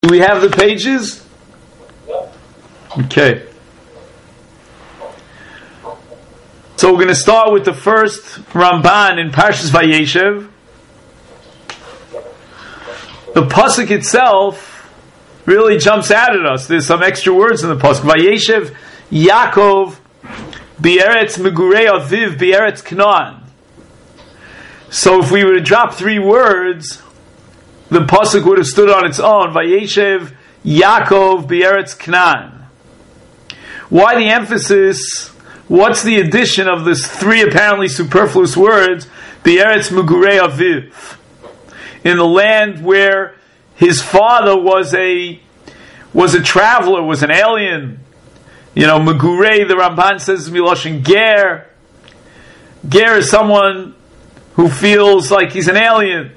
Do we have the pages? Okay. So we're going to start with the first Ramban in Parshas Vayeshev. The pasuk itself really jumps out at us. There's some extra words in the pasuk. Vayeshev Yaakov B'eretz Megurei Aviv B'eretz Canaan. So if we were to drop three words, the pasuk would have stood on its own. Vayeshev Yaakov B'eretz Canaan. Why the emphasis? What's the addition of this three apparently superfluous words? B'eretz Megurei Aviv, in the land where his father was a traveler, was an alien. You know, Megurei, the Ramban says, Miloshin Ger. Ger is someone who feels like he's an alien.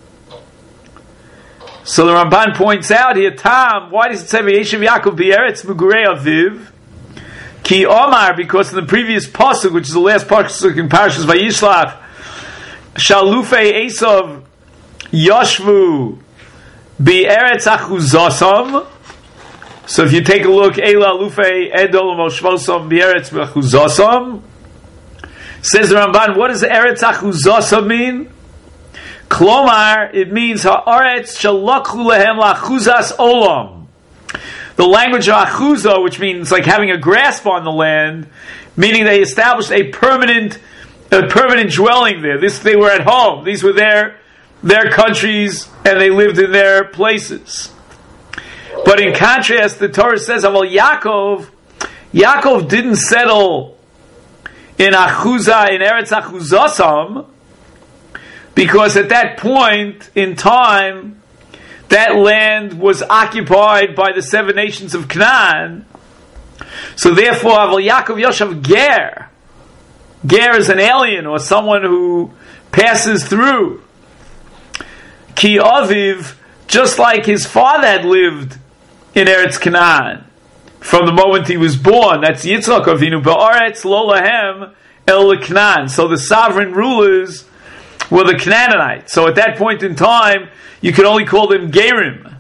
So the Ramban points out here, Tam, why does it say Vayeshev Yaakov B'eretz Megurei Aviv? Ki Omar, because in the previous pasuk, which is the last pasuk in Parshas Vayishlach, Shalufei Esav Yoshvu B'eretz Achuzosam. So if you take a look, Eila Lufei Edol Moshvosam B'eretz Achuzosam, says the Ramban, what does Eretz Achuzosam mean? Klomar, it means Ha'aretz Shalakhu Lehem Lachuzas Olam. The language of Achuza, which means like having a grasp on the land, meaning they established a permanent dwelling there. They were at home. These were their countries, and they lived in their places. But in contrast, the Torah says, well, Yaakov didn't settle in Achuza, in Eretz Achuzasam, because at that point in time, that land was occupied by the 7 nations of Canaan. So therefore, Aval Yaakov Yoshav Ger. Ger is an alien or someone who passes through. Ki Aviv, just like his father had lived in Eretz Canaan from the moment he was born. That's Yitzchak Avinu. Ba'aretz lo lahem el Canaan. So the sovereign rulers were the Canaanites. So at that point in time, you could only call them Gerim.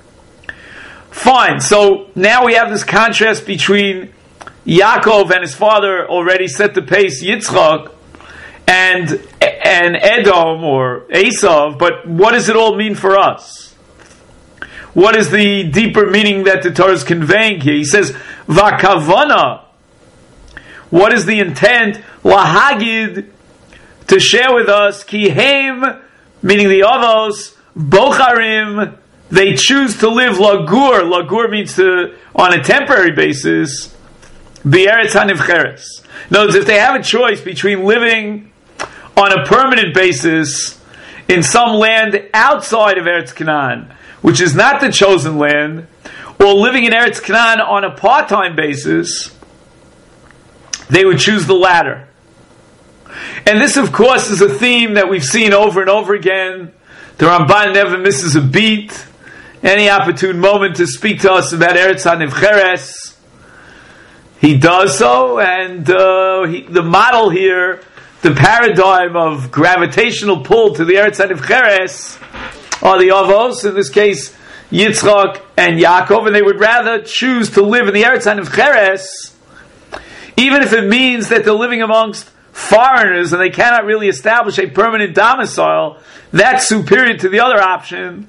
Fine. So now we have this contrast between Yaakov and his father already set the pace, Yitzchak, and Edom or Esav. But what does it all mean for us? What is the deeper meaning that the Torah is conveying here? He says, Vakavana. What is the intent? Lahagid, to share with us, Kihem, meaning the Avos, Bocharim, they choose to live Lagur. Lagur means to, on a temporary basis, B'eretz HaNivcheres. In other words, if they have a choice between living on a permanent basis in some land outside of Eretz Canaan, which is not the chosen land, or living in Eretz Canaan on a part-time basis, they would choose the latter. And this, of course, is a theme that we've seen over and over again. The Ramban never misses a beat. Any opportune moment to speak to us about Eretz HaNivcheres, he does so. And the model here, the paradigm of gravitational pull to the Eretz HaNivcheres, are the Avos, in this case, Yitzchak and Yaakov, and they would rather choose to live in the Eretz HaNivcheres, even if it means that they're living amongst foreigners and they cannot really establish a permanent domicile. That's superior to the other option.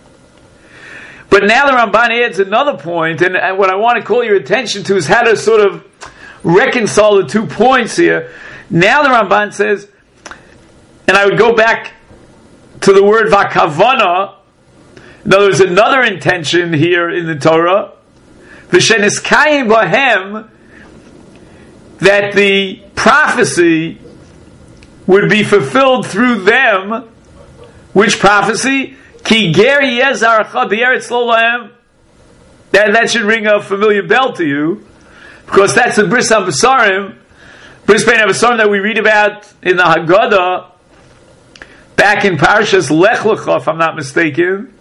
But now the Ramban adds another point, and what I want to call your attention to is how to sort of reconcile the 2 points here. Now the Ramban says, and I would go back to the word vakavana. In other words, another intention here in the Torah, v'sheniskayim bahem, that the prophecy would be fulfilled through them. Which prophecy? Ki ger yezarcha b'eretz lo lahem. That should ring a familiar bell to you, because that's the Bris HaBesarim, Bris Bein HaBesarim that we read about in the Haggadah, back in Parshas Lech Lecha, if I'm not mistaken.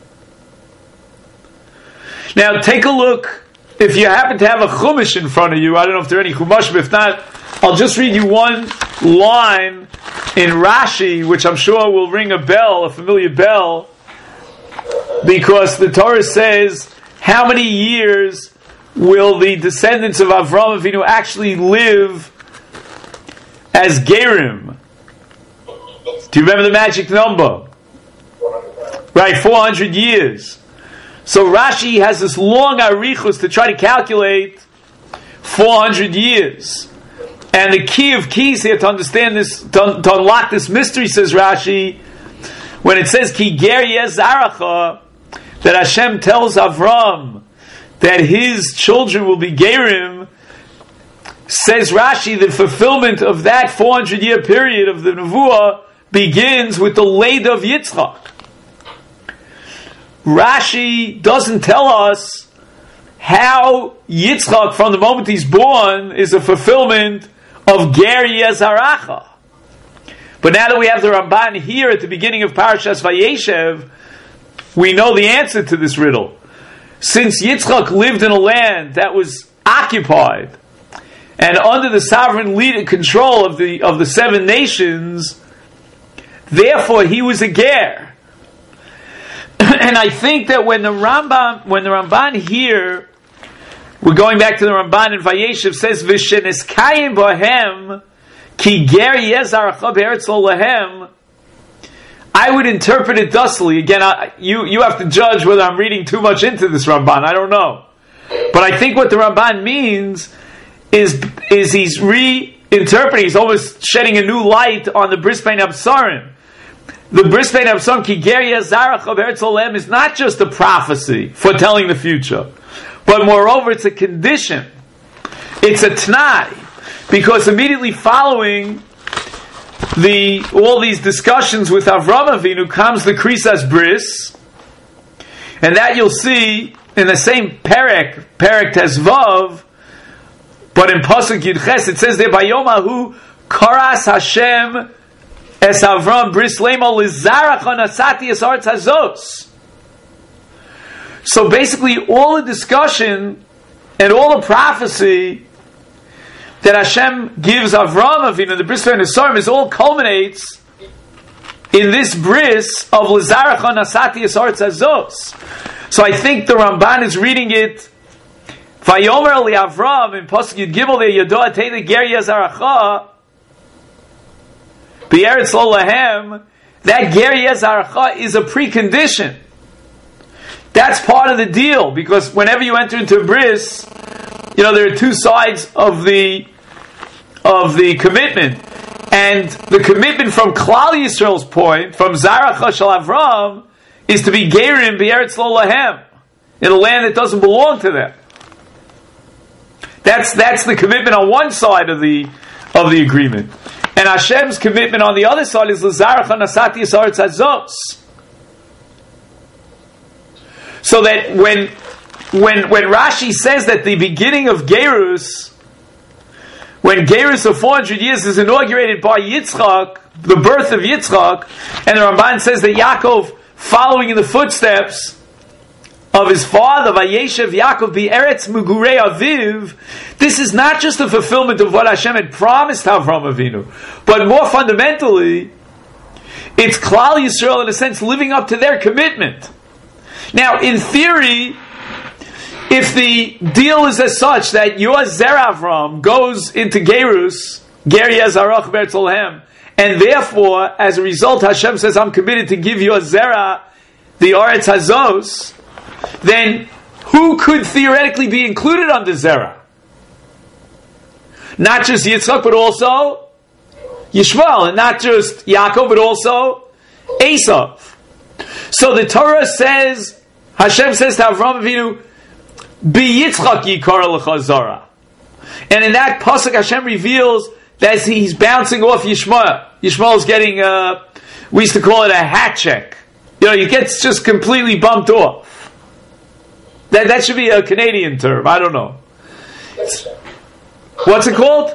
Now take a look. If you happen to have a Chumash in front of you, I don't know if there are any Chumash, but if not, I'll just read you one line in Rashi, which I'm sure will ring a bell, a familiar bell. Because the Torah says, how many years will the descendants of Avraham Avinu actually live as Gerim? Do you remember the magic number? Right, 400 years. So Rashi has this long arichus to try to calculate 400 years. And the key of keys here to understand this, to unlock this mystery, says Rashi, when it says Ki ger yezaracha, that Hashem tells Avram that his children will be Gerim, says Rashi, the fulfillment of that 400-year period of the Nevuah begins with the Leida of Yitzchak. Rashi doesn't tell us how Yitzchak, from the moment he's born, is a fulfillment of Ger Yezaracha. But now that we have the Ramban here at the beginning of Parashas Vayeshev, we know the answer to this riddle. Since Yitzchak lived in a land that was occupied and under the sovereign lead control of the 7 nations, therefore he was a ger. And I think that when the Ramban here, we're going back to the Ramban in Vayeshev, says V'sheniskayim bohem ki ger yezaracha be'eretz lo lahem, I would interpret it thusly. Again, you have to judge whether I'm reading too much into this Ramban. I don't know. But I think what the Ramban means is he's reinterpreting, he's almost shedding a new light on the Bris Bein Absarim. The Bris Bein Absarim, Ki ger yezaracha be'eretz lo lahem, is not just a prophecy foretelling the future, but moreover it's a condition. It's a t'nai. Because immediately following all these discussions with Avraham Avinu comes the Krisas Bris, and that you'll see in the same Perek Tezvav, but in Pasuk Yud Ches it says there, Bayomahu Karas Hashem es Avram Bris Lemo Lizaracha Nasati es Artz Hazos. So basically all the discussion and all the prophecy that Hashem gives Avraham Avinu, the Bris Bein Absarim, is all culminates in this bris of L'zaracha Nasati es Artz Hazos. So I think the Ramban is reading it, Vayomer li Avram, in Pasuk Yud Gimel there, Yodo Atei Ger Yezaracha, B'eretz lo lahem, that Ger Yezaracha is a precondition. That's part of the deal, because whenever you enter into a bris, there are 2 sides of the commitment. And the commitment from Klal Yisrael's point, from Zaracha Shel Avram, is to be Gerim B'eretz lo lahem, in a land that doesn't belong to them. That's the commitment on one side of the agreement. And Hashem's commitment on the other side is L'zaracha Nasati es Artz Hazos. So that when Rashi says that the beginning of Gerus, when Gerus of 400 years is inaugurated by Yitzchak, the birth of Yitzchak, and the Ramban says that Yaakov, following in the footsteps of his father, Vayeshev Yaakov B'eretz Mugurei Aviv, this is not just the fulfillment of what Hashem had promised Avraham Avinu, but more fundamentally, it's Klal Yisrael, in a sense, living up to their commitment. Now, in theory, if the deal is as such that your Zera Avram goes into Gerus, Ger Yezarach Be'eretz lo lahem, and therefore, as a result, Hashem says, I'm committed to give you a Zera, the Aretz Hazos, then who could theoretically be included under Zera? Not just Yitzchak, but also Yishmael, and not just Yaakov, but also Esav. So the Torah says, Hashem says to Avraham Avinu, B'Yitzchak yikar lecha zara. And in that pasuk, Hashem reveals that he's bouncing off Yishmael. Yishmael is getting, we used to call it a hat check. He gets just completely bumped off. That should be a Canadian term. I don't know. What's it called?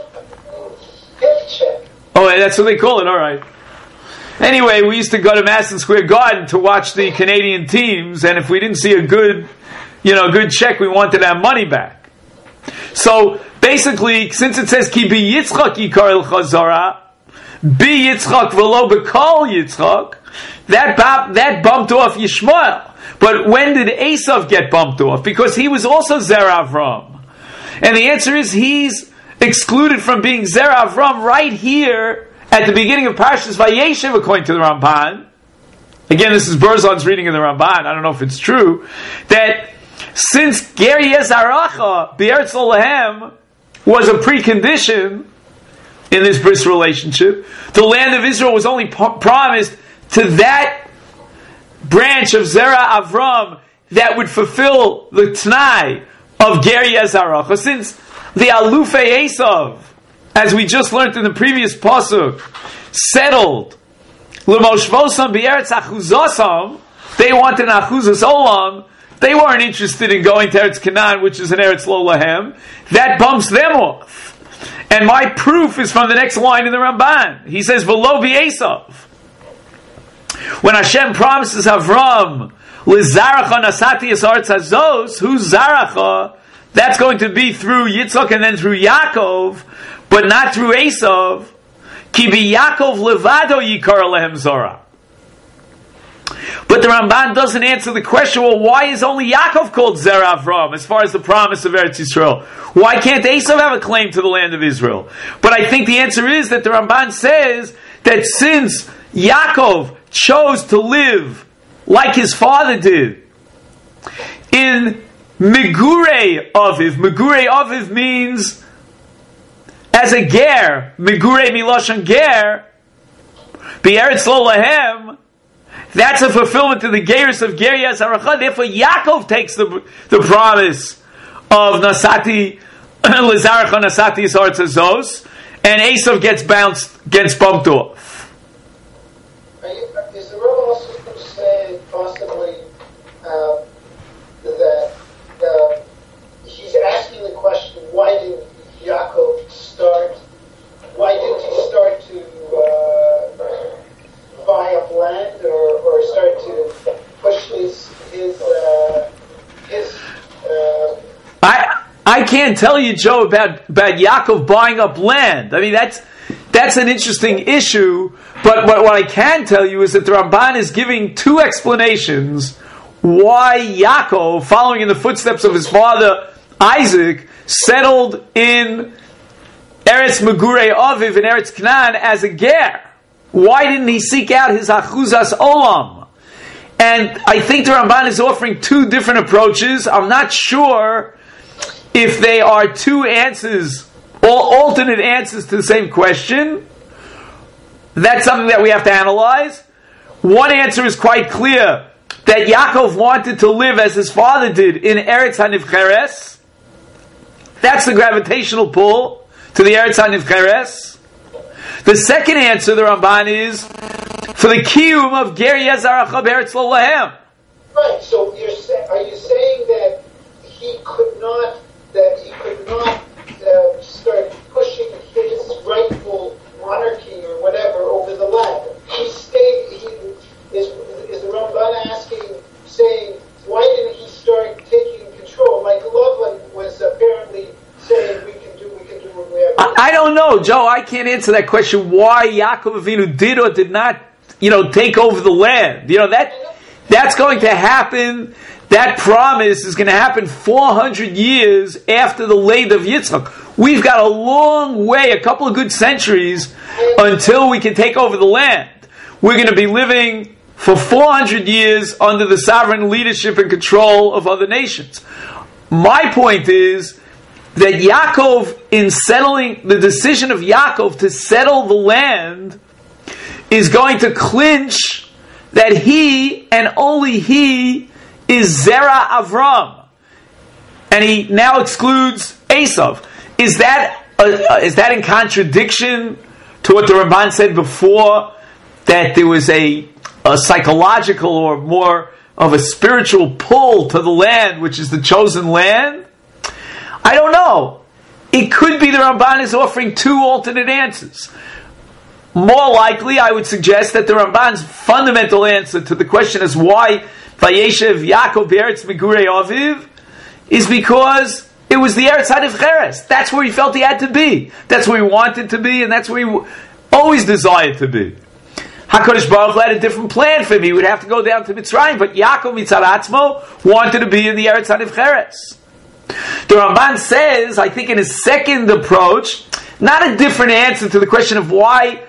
Oh, that's what they call it. All right. Anyway, we used to go to Madison Square Garden to watch the Canadian teams, and if we didn't see a good check, we wanted our money back. So basically, since it says Ki B'Yitzchak yikar lecha zara, Be Yitzchak v'lo b'kol Yitzchak, that bumped off Yishmael. But when did Esav get bumped off? Because he was also Zera Avram. And the answer is he's excluded from being Zera Avram right here at the beginning of Parshas Vayeshev, according to the Ramban. Again, this is Berzon's reading of the Ramban. I don't know if it's true. That since Ger Yezaracha, B'Eretz Olahem, was a precondition in this bris relationship, the land of Israel was only promised to that branch of Zera Avram that would fulfill the T'nai of Ger Yezaracha. Since the Alufei Esav, as we just learned in the previous pasuk, settled L'moshvosam b'Eretz Achuzosam, they wanted an Achuzos Olam. They weren't interested in going to Eretz Canaan, which is an Eretz Lo Lahem. That bumps them off. And my proof is from the next line in the Ramban. He says, V'lo b'Esav. When Hashem promises Avram, L'zaracha nasati es aretz hazos, who's Zaracha? That's going to be through Yitzchak and then through Yaakov, but not through Esav. Ki b'Yaakov levado yikar lehem Zorah. But the Ramban doesn't answer the question, well, why is only Yaakov called Zera Avram as far as the promise of Eretz Yisrael? Why can't Esav have a claim to the land of Israel? But I think the answer is that the Ramban says that since Yaakov chose to live like his father did in Megurei Aviv means as a ger, Megurei miloshan ger, B'Eretz Lo Lahem, that's a fulfillment of the gerus of Ger Yezaracha. Therefore, Yaakov takes the promise of Nasati L'zaracha Nasati Yisartz Azos, and Esav gets bumped off. Is the Rebbe also saying possibly that he's asking the question, why did Yaakov start? Why didn't he start to buy up land or start to push his I can't tell you, Joe, about Yaakov buying up land. I mean, that's an interesting issue, but what I can tell you is that the Ramban is giving two explanations why Yaakov, following in the footsteps of his father Isaac, settled in Eretz Megurei Aviv in Eretz Canaan as a ger. Why didn't he seek out his Achuzas Olam? And I think the Ramban is offering two different approaches. I'm not sure if they are two answers, or alternate answers to the same question. That's something that we have to analyze. One answer is quite clear, that Yaakov wanted to live as his father did in Eretz HaNivcheres. That's the gravitational pull to the Eretz HaNivcheres. The second answer, the Ramban, is for the kiyum of Ger Yezaracha B'Eretz Lo Lahem. Right. So are you saying that he could not start pushing his rightful monarchy or whatever over the land? He stayed. Is the Ramban saying, why didn't he start taking control? Like Loveland was apparently saying, we can do what we have. I don't know, Joe. I can't answer that question. Why Yaakov Avinu did or did not, take over the land? That's going to happen. That promise is going to happen 400 years after the Leid of Yitzchak. We've got a long way, a couple of good centuries, until we can take over the land. We're going to be living for 400 years under the sovereign leadership and control of other nations. My point is that Yaakov, in settling, the decision of Yaakov to settle the land is going to clinch that he and only he is Zera Avram, and he now excludes Esav. Is that in contradiction to what the Ramban said before, that there was a psychological or more of a spiritual pull to the land, which is the chosen land? I don't know. It could be the Ramban is offering two alternate answers. More likely, I would suggest that the Ramban's fundamental answer to the question is why Vayeshev Yaakov B'Eretz Megurei Aviv is because it was the Eretz HaNivcheres. That's where he felt he had to be. That's where he wanted to be, and that's where always desired to be. HaKadosh Baruch Hu had a different plan for him. He would have to go down to Mitzrayim, but Yaakov Mitzad Atzmo wanted to be in the Eretz HaNivcheres. The Ramban says, I think in his second approach, not a different answer to the question of why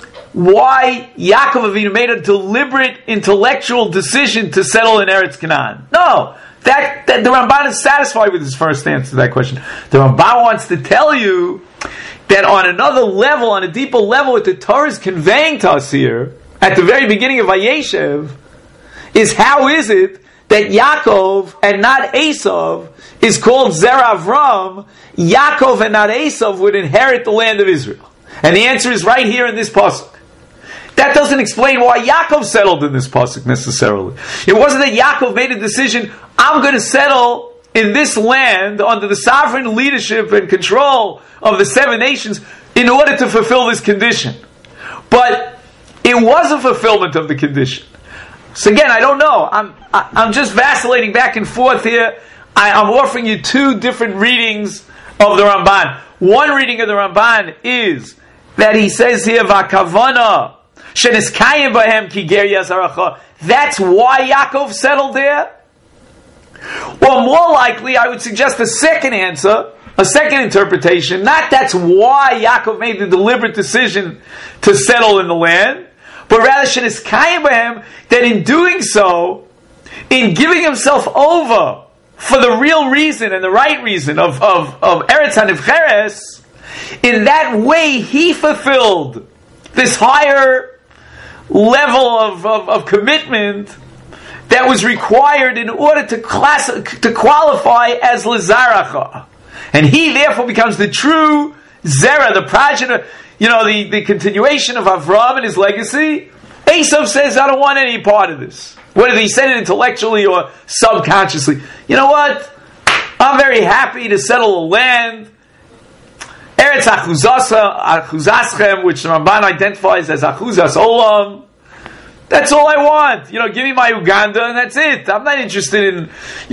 Yaakov Avinu made a deliberate intellectual decision to settle in Eretz Canaan. No, that the Ramban is satisfied with his first answer to that question. The Ramban wants to tell you that on another level, on a deeper level, what the Torah is conveying to us here, at the very beginning of Vayeshev, is how is it that Yaakov and not Esav is called Zerah Avram? Yaakov and not Esav would inherit the land of Israel. And the answer is right here in this pasuk. That doesn't explain why Yaakov settled in this pasuk necessarily. It wasn't that Yaakov made a decision, I'm going to settle in this land under the sovereign leadership and control of the 7 nations in order to fulfill this condition. But it was a fulfillment of the condition. So again, I don't know. I'm just vacillating back and forth here. I'm offering you 2 different readings of the Ramban. One reading of the Ramban is that he says here, V'akavana sheniskayim bahem ki ger yazaracha. That's why Yaakov settled there. Or more likely, I would suggest a second answer, a second interpretation. Not that's why Yaakov made the deliberate decision to settle in the land, but rather sheniskayim bahem, that in doing so, in giving himself over for the real reason and the right reason of Eretz HaNivcheres, in that way he fulfilled this higher level of commitment that was required in order to qualify as Lezaracha. And he therefore becomes the true Zerah, the progenitor, the continuation of Avram and his legacy. Esav says, I don't want any part of this. Whether he said it intellectually or subconsciously. You know what? I'm very happy to settle a land. Eretz Achuzaschem, which the Ramban identifies as Achuzas Olam. That's all I want. Give me my Uganda and that's it. I'm not interested in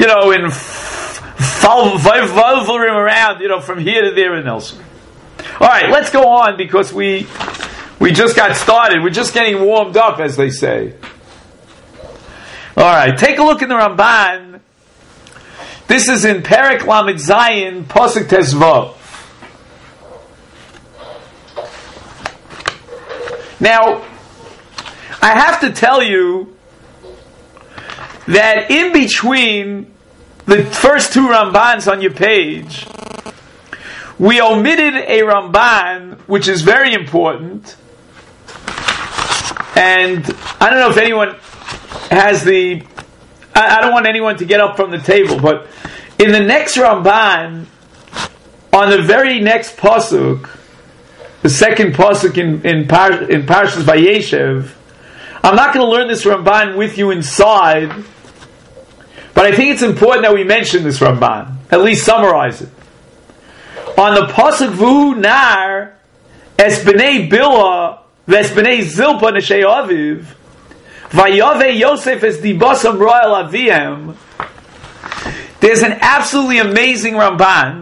volvering around, from here to there and elsewhere. All right, let's go on because we just got started. We're just getting warmed up, as they say. All right, take a look in the Ramban. This is in Perek Lamed Zayin, Pasuk Tezvav. Now, I have to tell you that in between the first 2 Rambans on your page, we omitted a Ramban which is very important, and I don't know if anyone has I don't want anyone to get up from the table, but in the next Ramban, on the very next pasuk, the second pasuk in Parshas Vayeshev, I'm not going to learn this Ramban with you inside, but I think it's important that we mention this Ramban, at least summarize it. On the pasuk V'hu nar es b'nei Bilha v'es b'nei Zilpa neshei aviv vayave Yosef es dibasam royal avihem. There's an absolutely amazing Ramban,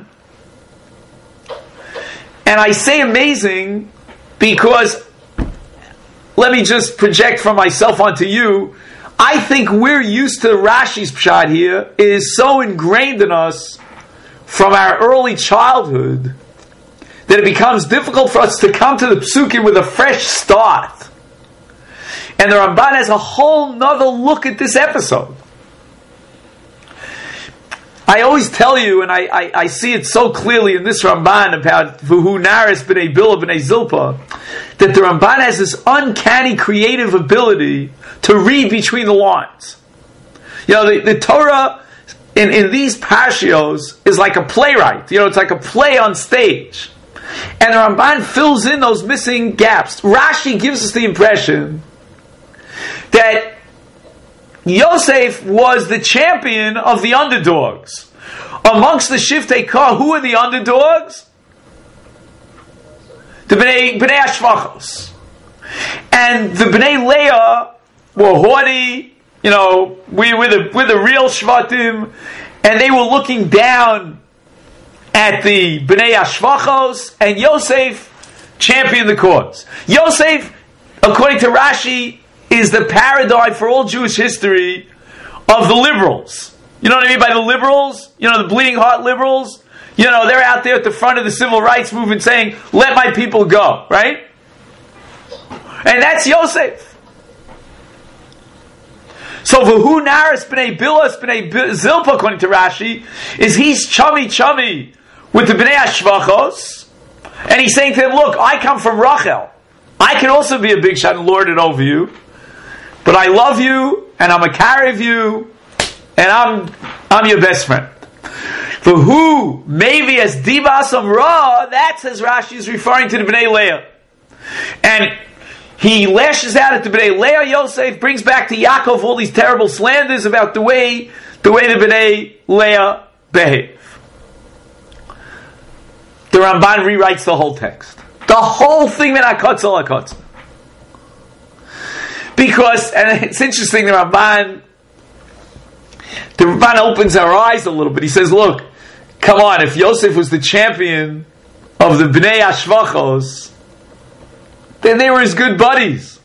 and I say amazing because, let me just project from myself onto you, I think we're used to Rashi's pshat here. It is so ingrained in us from our early childhood that it becomes difficult for us to come to the psukim with a fresh start. And the Ramban has a whole nother look at this episode. I always tell you, and I see it so clearly in this Ramban about V'hu nar es b'nei Bilha b'nei Zilpa, that the Ramban has this uncanny creative ability to read between the lines. The Torah in these parshios is like a playwright. It's like a play on stage. And the Ramban fills in those missing gaps. Rashi gives us the impression that Yosef was the champion of the underdogs. Amongst the Shiftei Kah, who are the underdogs? The Bnei Ashvachos. And the Bnei Leah were haughty, we're the real Shvatim, and they were looking down at the Bnei Ashvachos, and Yosef championed the cause. Yosef, according to Rashi, is the paradigm for all Jewish history of the liberals. You know what I mean by the liberals? You know, the bleeding heart liberals? You know, they're out there at the front of the civil rights movement saying, let my people go, right? And that's Yosef. So V'hu Naris b'nei Bilas b'nei Zilpa, according to Rashi, is he's chummy with the b'nei Ashvachos, and he's saying to them, look, I come from Rachel. I can also be a big shot and lord it over you, but I love you, and I'm a carry of you, and I'm your best friend. V'hu maybe as dibasam ra, that, says Rashi, is referring to the b'nei Leah. And he lashes out at the B'nai Leah. Yosef brings back to Yaakov all these terrible slanders about the way the B'nai Leah behave. The Ramban rewrites the whole text. The whole thing, Menakotzel. Because, and it's interesting, the Ramban opens our eyes a little bit. He says, look, come on, if Yosef was the champion of the B'nai Ashvachos, then they were his good buddies.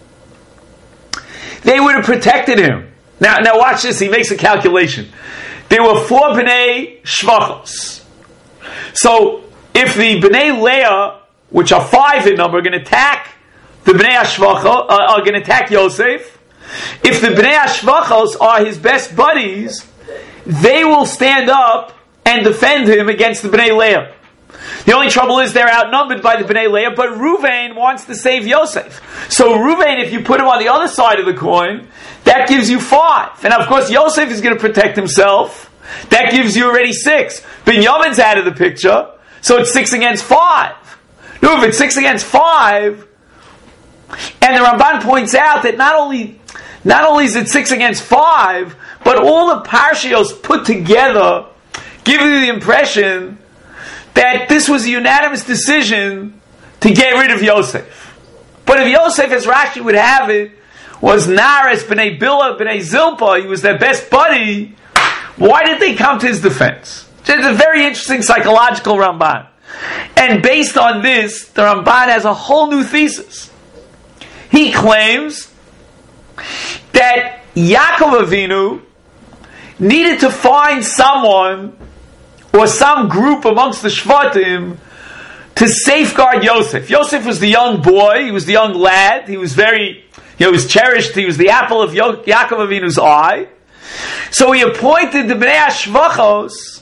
They would have protected him. Now watch this. He makes a calculation. There were 4 B'nai Shvachos. So if the B'nai Leah, which are 5 in number, are going to attack the B'nai Ashvachos, are going to attack Yosef, if the B'nai Ashvachos are his best buddies, they will stand up and defend him against the B'nai Leah. The only trouble is they're outnumbered by the B'nai Leah, but Ruvain wants to save Yosef. So Ruvain, if you put him on the other side of the coin, that gives you 5. And of course Yosef is going to protect himself. That gives you already 6. Binyamin's out of the picture, so it's 6 against 5. No, if it's 6 against 5, and the Ramban points out that not only is it 6 against 5, but all the parshios put together give you the impression that this was a unanimous decision to get rid of Yosef. But if Yosef, as Rashi would have it, was Naris, B'nai Bila, B'nai Zilpa, he was their best buddy, why did they come to his defense? It's a very interesting psychological Ramban. And based on this, the Ramban has a whole new thesis. He claims that Yaakov Avinu needed to find someone or some group amongst the Shvatim to safeguard Yosef. Yosef was the young boy, he was the young lad, he was very, he was cherished, he was the apple of Yaakov Avinu's eye. So he appointed the Bnei Ashvachos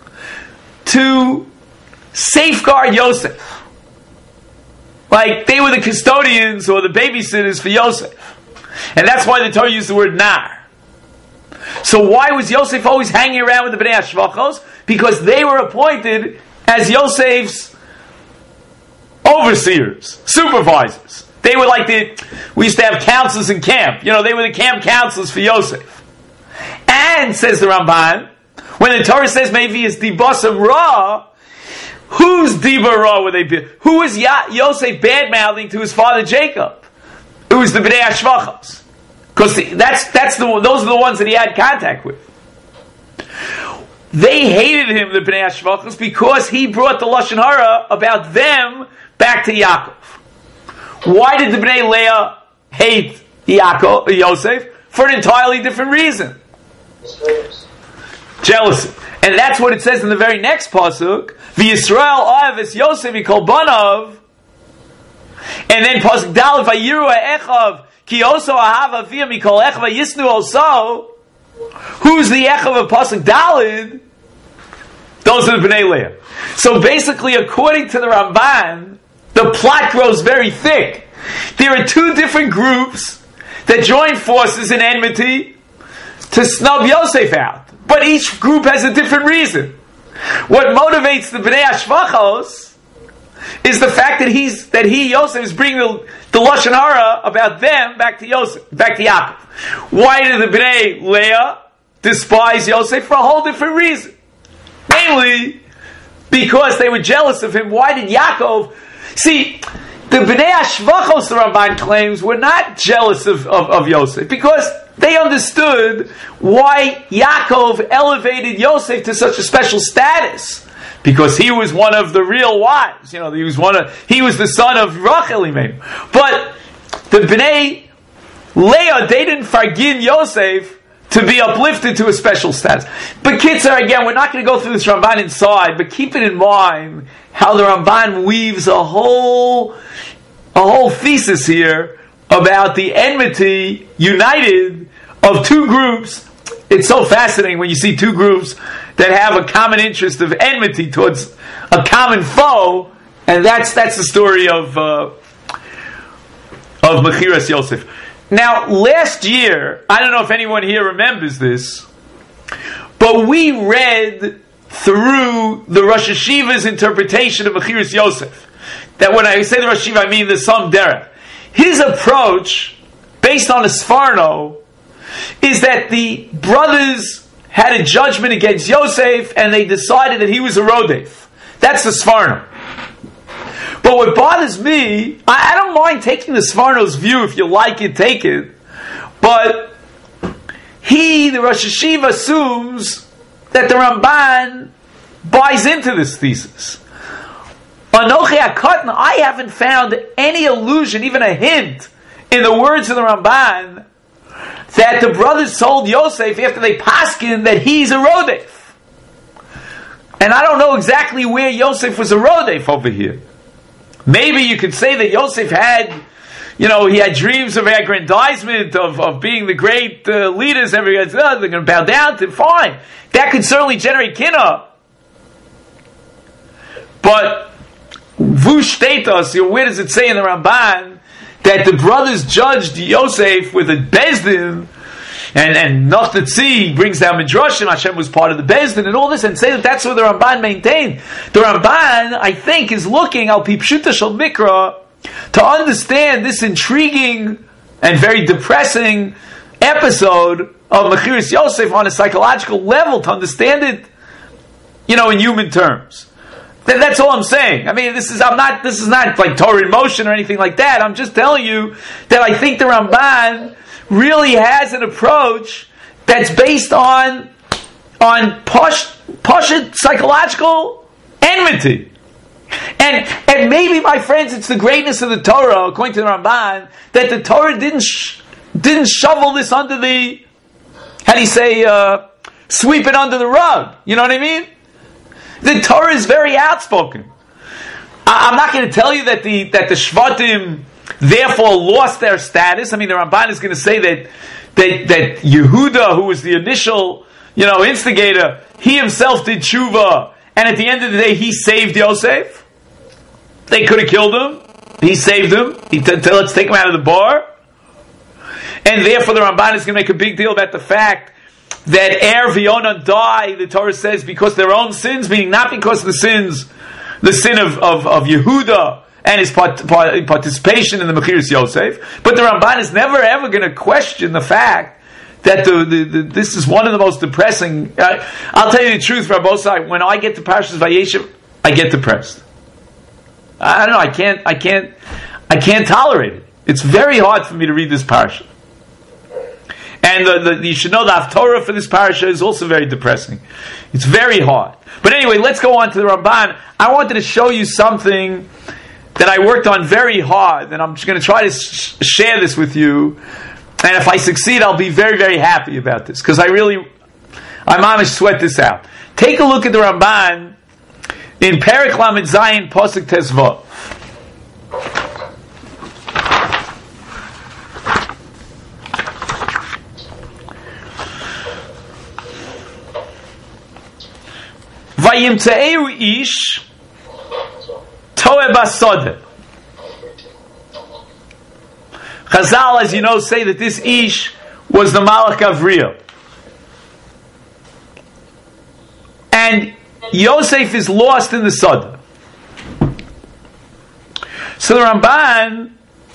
to safeguard Yosef. Like they were the custodians or the babysitters for Yosef. And that's why the Torah used the word nar. So why was Yosef always hanging around with the Bnei Ashvachos? Because they were appointed as Yosef's overseers, supervisors. They were like we used to have counselors in camp. You know, they were the camp counselors for Yosef. And, says the Ramban, when the Torah says maybe it's Dibasam Ra, whose Diba Ra were they? Who was Yosef bad-mouthing to his father Jacob? It was the Bnei Ashvachos. Because those are the ones that he had contact with. They hated him, the Bnei Ashvachos, because he brought the Lashon Hara about them back to Yaakov. Why did the Bnei Leah hate Yosef? For an entirely different reason. Jealousy. And that's what it says in the very next pasuk. V'Yisrael Oaves Yosef Yikol Banav. And then pasuk Daled Vayiru Echav Ki Oso Ahav Aviyah Mikol Echav Yisnu Oso. Who's the Echav of pasuk Daled? Those are the Bnei Leah. So basically, according to the Ramban, the plot grows very thick. There are 2 different groups that join forces in enmity to snub Yosef out. But each group has a different reason. What motivates the Bnei Ashvachos is the fact that Yosef, is bringing the Lashon Hara about them back to Yaakov. Why did the Bnei Leah despise Yosef? For a whole different reason. Namely, because they were jealous of him. Why did Yaakov... See, the Bnei Ashvachos, the Ramban claims, were not jealous of Yosef, because they understood why Yaakov elevated Yosef to such a special status. because he was one of the real wives. He was the son of Rachel Imenu. But the Bnei Leah, they didn't fargin Yosef to be uplifted to a special status. But Kitzur, again, we're not going to go through this Ramban inside, but keep it in mind how the Ramban weaves a whole thesis here about the enmity united of two groups. It's so fascinating when you see two groups that have a common interest of enmity towards a common foe, and that's the story of Mechiras Yosef. Now, last year, I don't know if anyone here remembers this, but we read through the Rosh Hashiva's interpretation of Mechiras Yosef. That when I say the Rosh Hashiva, I mean the Sam Derech. His approach, based on a Sforno, is that the brothers had a judgment against Yosef and they decided that he was a Rodef. That's the Sforno. But what bothers me, I don't mind taking the Sforno's view. If you like it, take it. But the Rosh Hashiva, assumes that the Ramban buys into this thesis. Anochi HaKatan, I haven't found any allusion, even a hint, in the words of the Ramban, that the brothers told Yosef after they paskin that he's a Rodef. And I don't know exactly where Yosef was a Rodef over here. Maybe you could say that Yosef had, he had dreams of aggrandizement, of being the great leaders. Everybody goes, they're going to bow down to him. Fine. That could certainly generate kinah. But, vush status, where does it say in the Ramban that the brothers judged Yosef with a Bezdin, and Nachtatzi brings down Midrashim, Hashem was part of the Bezdin, and all this, and say that that's what the Ramban maintained. The Ramban, I think, is looking al Pipshuta Shel Mikra to understand this intriguing and very depressing episode of Mechiras Yosef on a psychological level, to understand it, in human terms. That's all I'm saying. I mean, this is not like Torah in motion or anything like that. I'm just telling you that I think the Ramban really has an approach that's based on Pashut psychological enmity. And maybe, my friends, it's the greatness of the Torah, according to the Ramban, that the Torah didn't shovel this under the, sweep it under the rug. You know what I mean? The Torah is very outspoken. I'm not going to tell you that the Shvatim therefore lost their status. I mean, the Ramban is going to say that Yehuda, who was the initial, instigator, he himself did tshuva, and at the end of the day, he saved Yosef. They could have killed him. He saved him. Let's take him out of the bar. And therefore, the Ramban is going to make a big deal about the fact that Er V'Yonah die, the Torah says, because their own sins, meaning not because of the sin of Yehuda and his participation in the Mechiras Yosef, but the Ramban is never ever going to question the fact that this is one of the most depressing. I'll tell you the truth, Rabbosai, when I get to Parshas Vayeshev, I get depressed. I don't know, I can't tolerate it. It's very hard for me to read this parsha. And you should know the Haftorah for this parasha is also very depressing. It's very hard. But anyway, let's go on to the Ramban. I wanted to show you something that I worked on very hard, and I'm just going to try to share this with you. And if I succeed, I'll be very, very happy about this, because I mamish sweat this out. Take a look at the Ramban in Perek Lamed Zayin Pasuk Tezvav. Vayimtze'eu ish toeh basodeh. Chazal, as you know, say that this ish was the Malach Gavriel. And Yosef is lost in the Sodah. So the Ramban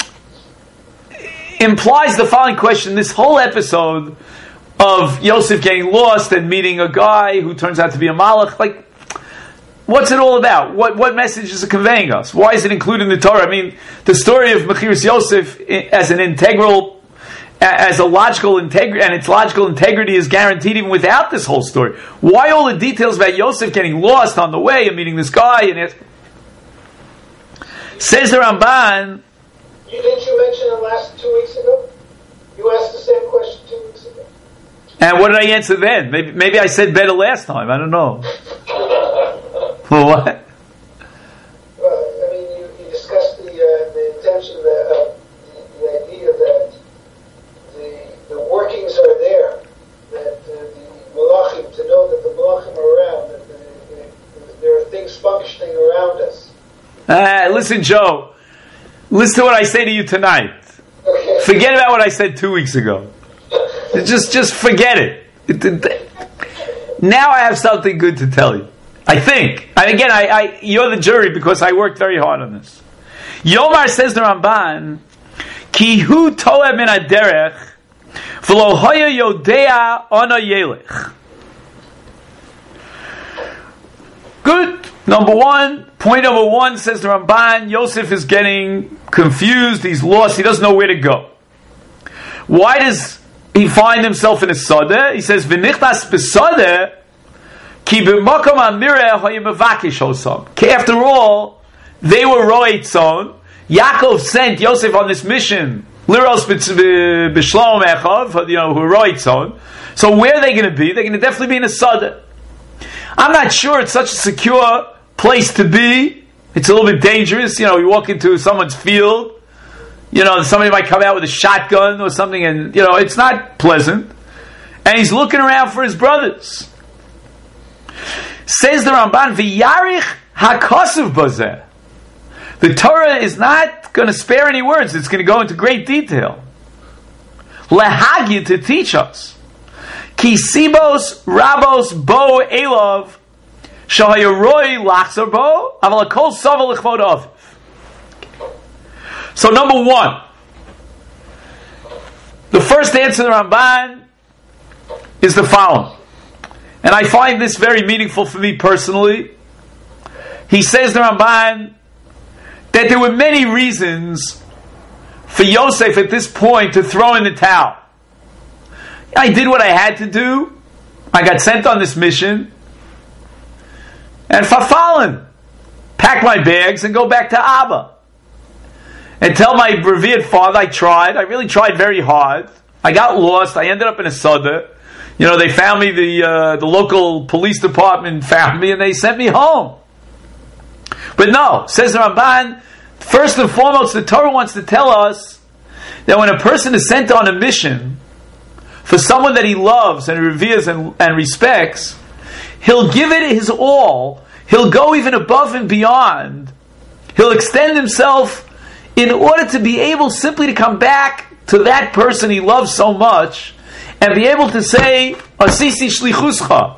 implies the following question: this whole episode of Yosef getting lost and meeting a guy who turns out to be a Malach, like, what's it all about? What message is it conveying us? Why is it included in the Torah? I mean, the story of Mechiras Yosef as an integral as a logical integrity, and its logical integrity is guaranteed even without this whole story. Why all the details about Yosef getting lost on the way and meeting this guy? And it says the Ramban. Didn't you mention it last 2 weeks ago? You asked the same question 2 weeks ago. And what did I answer then? Maybe I said better last time. I don't know. Well, what? You discussed the intention, the idea that the workings are there, that the malachim, to know that the malachim are around, that there are things functioning around us. Listen, Joe. Listen to what I say to you tonight. Okay. Forget about what I said 2 weeks ago. Just forget it. Now I have something good to tell you. I think. And again, you're the jury because I worked very hard on this. Yomar says the Ramban, Ki hu toeh min haderech, v'lo hoya yodea ono yelech. Good. Point number one says the Ramban, Yosef is getting confused, he's lost, he doesn't know where to go. Why does he find himself in a sadeh? He says, V'nichnas b'sadeh, ki b'makom amireh hoya mevakish osam. After all, they were ro'ei tzon. Yaakov sent Yosef on this mission, liros b'shlom echav, who are ro'ei tzon. So where are they going to be? They're going to definitely be in a sadeh. I'm not sure it's such a secure place to be. It's a little bit dangerous. You walk into someone's field, somebody might come out with a shotgun or something, and, it's not pleasant. And he's looking around for his brothers. Says the Ramban, V'yarich ha'kosuv bazeh. The Torah is not going to spare any words. It's going to go into great detail. Lehagid, to teach us. Ki sibos rabos bo elov shahayaroi lachzor bo aval kol saval lichvod aviv. So number one, the first answer to the Ramban is the following, and I find this very meaningful for me personally. He says the Ramban that there were many reasons for Yosef at this point to throw in the towel. I did what I had to do. I got sent on this mission. And Fafalin, pack my bags and go back to Abba. And tell my revered father I tried. I really tried very hard. I got lost. I ended up in a sadeh. They found me, the local police department found me and they sent me home. But no, says the Ramban, first and foremost, the Torah wants to tell us that when a person is sent on a mission for someone that he loves and reveres and respects, he'll give it his all. He'll go even above and beyond. He'll extend himself in order to be able simply to come back to that person he loves so much and be able to say, Asisi shlichuscha.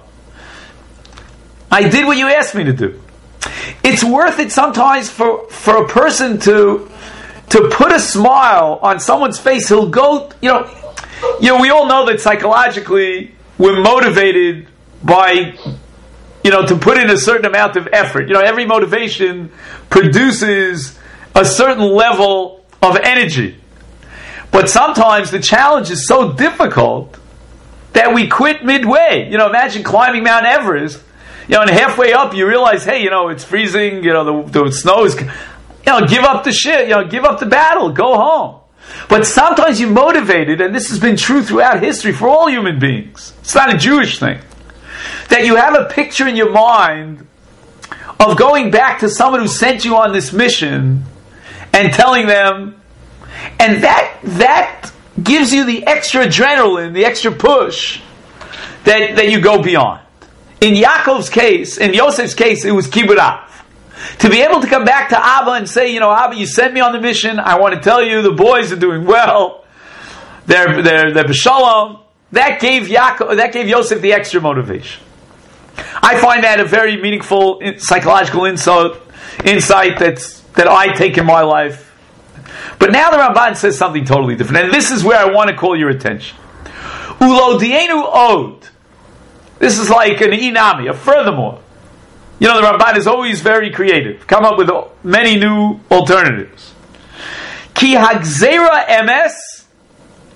I did what you asked me to do. It's worth it sometimes for a person to put a smile on someone's face. He'll go, we all know that psychologically we're motivated by, to put in a certain amount of effort. Every motivation produces a certain level of energy. But sometimes the challenge is so difficult that we quit midway. Imagine climbing Mount Everest, and halfway up you realize, hey, it's freezing, the snow is, give up the shit, give up the battle, go home. But sometimes you're motivated, and this has been true throughout history for all human beings. It's not a Jewish thing. That you have a picture in your mind of going back to someone who sent you on this mission and telling them, and that gives you the extra adrenaline, the extra push that you go beyond. In Yaakov's case, in Yosef's case, it was kibbud av. To be able to come back to Abba and say, Abba, you sent me on the mission. I want to tell you, the boys are doing well. They're b'shalom. That gave Yosef the extra motivation. I find that a very meaningful psychological insight that I take in my life. But now the Ramban says something totally different, and this is where I want to call your attention. Ulo dienu od. This is like an inami, a furthermore. The Ramban is always very creative. Come up with many new alternatives. Ki hagzera emes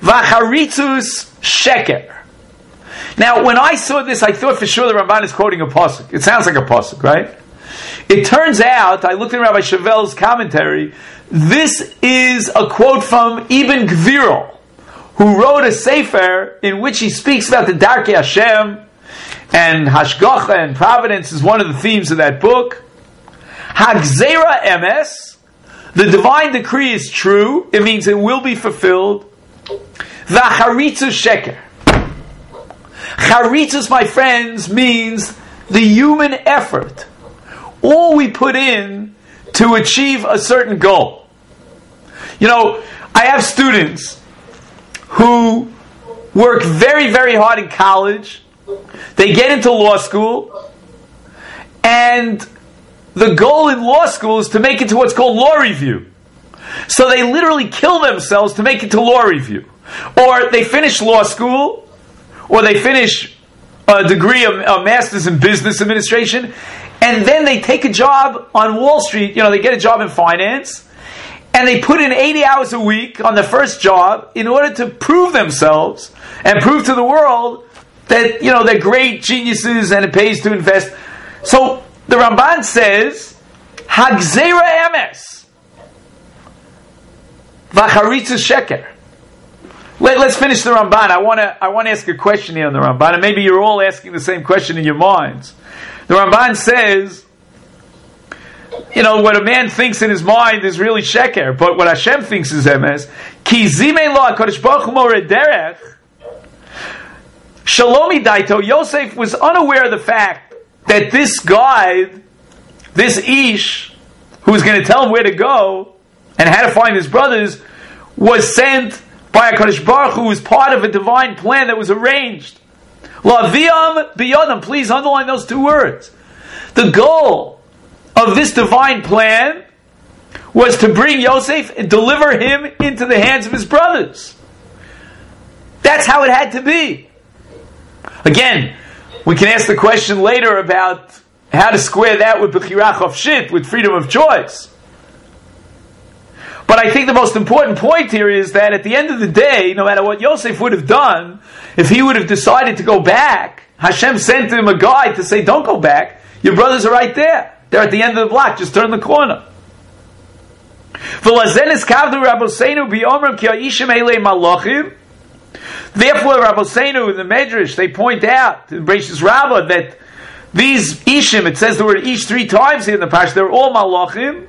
Vacharitzus sheker. Now, when I saw this, I thought for sure the Ramban is quoting a pasuk. It sounds like a pasuk, right? It turns out, I looked in Rabbi Shavel's commentary, this is a quote from Ibn Gvirol, who wrote a sefer in which he speaks about the Darkei Hashem, and Hashgacha and Providence is one of the themes of that book. Hagzera emes, the divine decree is true, it means it will be fulfilled. Vacharitzus sheker. Charitzus, my friends, means the human effort. All we put in to achieve a certain goal. You know, I have students who work very, very hard in college. They get into law school, and the goal in law school is to make it to what's called law review. So they literally kill themselves to make it to law review. Or they finish law school, or they finish a degree of a master's in business administration, and then they take a job on Wall Street. You know, they get a job in finance, and they put in 80 hours a week on the first job in order to prove themselves and prove to the world that, you know, they're great geniuses and it pays to invest. So the Ramban says, Hagzera emes, Vacharitzus sheker. Let's finish the Ramban. I want to ask a question here on the Ramban, and maybe you're all asking the same question in your minds. The Ramban says, you know, what a man thinks in his mind is really sheker, but what Hashem thinks is emes. Ki zimei lo HaKadosh Baruch Hu moreh derech. Shalomi Daito, Yosef was unaware of the fact that this guide, this Ish, who was going to tell him where to go and how to find his brothers, was sent by HaKadosh Baruch Hu, was part of a divine plan that was arranged. La'aviyam biyodam, please underline those two words. The goal of this divine plan was to bring Yosef and deliver him into the hands of his brothers. That's how it had to be. Again, we can ask the question later about how to square that with Bechira Chofshit, with freedom of choice. But I think the most important point here is that at the end of the day, no matter what Yosef would have done, if he would have decided to go back, Hashem sent him a guide to say, don't go back, your brothers are right there. They're at the end of the block, just turn the corner. Therefore, Rabboseinu in the Medrash, they point out in Bereshis Rabbah that these Ishim, it says the word Ish 3 times here in the Parsha, they're all Malachim.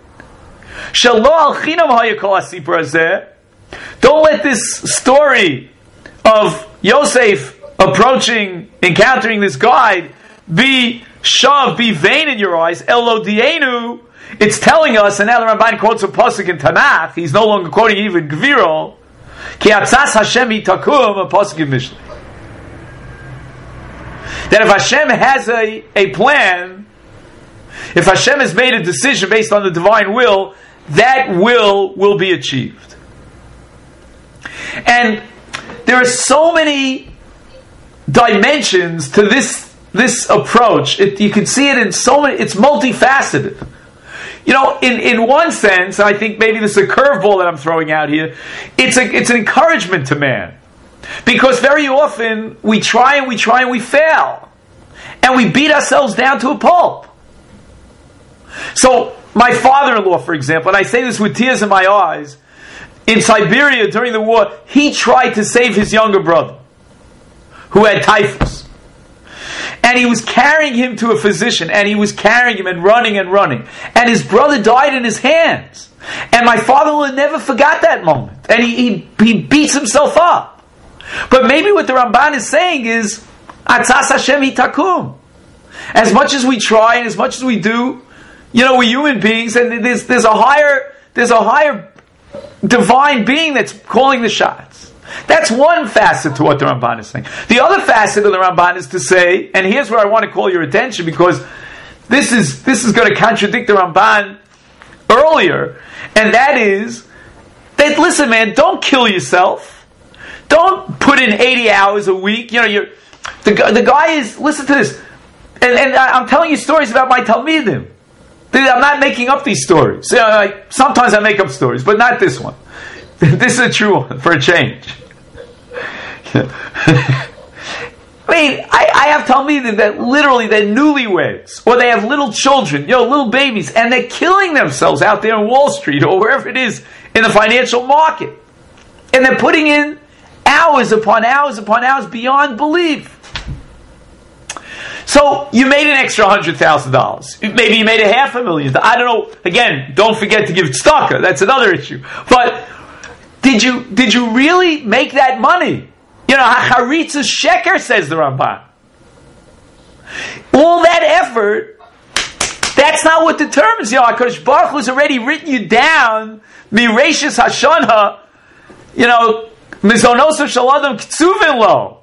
Don't let this story of Yosef encountering this guide, be vain in your eyes. Elo dienu, it's telling us, and now the Ramban quotes a pasuk in Tanakh, he's no longer quoting even Gvirol, Ki atzas Hashem itakum, a pasuk in Mishlei. That if Hashem has a plan, if Hashem has made a decision based on the divine will, that will be achieved. And there are so many dimensions to this approach. You can see it in so many, it's multifaceted. You know, in one sense, I think maybe this is a curveball that I'm throwing out here, it's an encouragement to man. Because very often we try and we fail. And we beat ourselves down to a pulp. So, my father-in-law, for example, and I say this with tears in my eyes, in Siberia during the war, he tried to save his younger brother, who had typhus. And he was carrying him to a physician, and he was carrying him and running. And his brother died in his hands. And my father-in-law never forgot that moment. And he beats himself up. But maybe what the Ramban is saying is, Atzas Hashem itakum. As much as we try and as much as we do, you know, we're human beings, and there's a higher divine being that's calling the shots. That's one facet to what the Ramban is saying. The other facet of the Ramban is to say, and here's where I want to call your attention, because this is going to contradict the Ramban earlier, and that is that, listen, man, don't kill yourself. Don't put in 80 hours a week. You know, the guy is, listen to this, and I'm telling you stories about my Talmidim. I'm not making up these stories. You know, sometimes I make up stories, but not this one. This is a true one, for a change. I mean, I have Talmidim that literally they're newlyweds, or they have little children, little babies, and they're killing themselves out there in Wall Street or wherever it is in the financial market. And they're putting in hours upon hours upon hours beyond belief. So you made an extra $100,000. Maybe you made $500,000. I don't know. Again, don't forget to give tzedakah. That's another issue. But did you really make that money? Hacharitzus sheker, says the Ramban. All that effort, that's not what determines. HaKadosh Baruch Hu has already written you down, Mireishis Hashana, Mizonos Shaladam Ktsuvin Lo.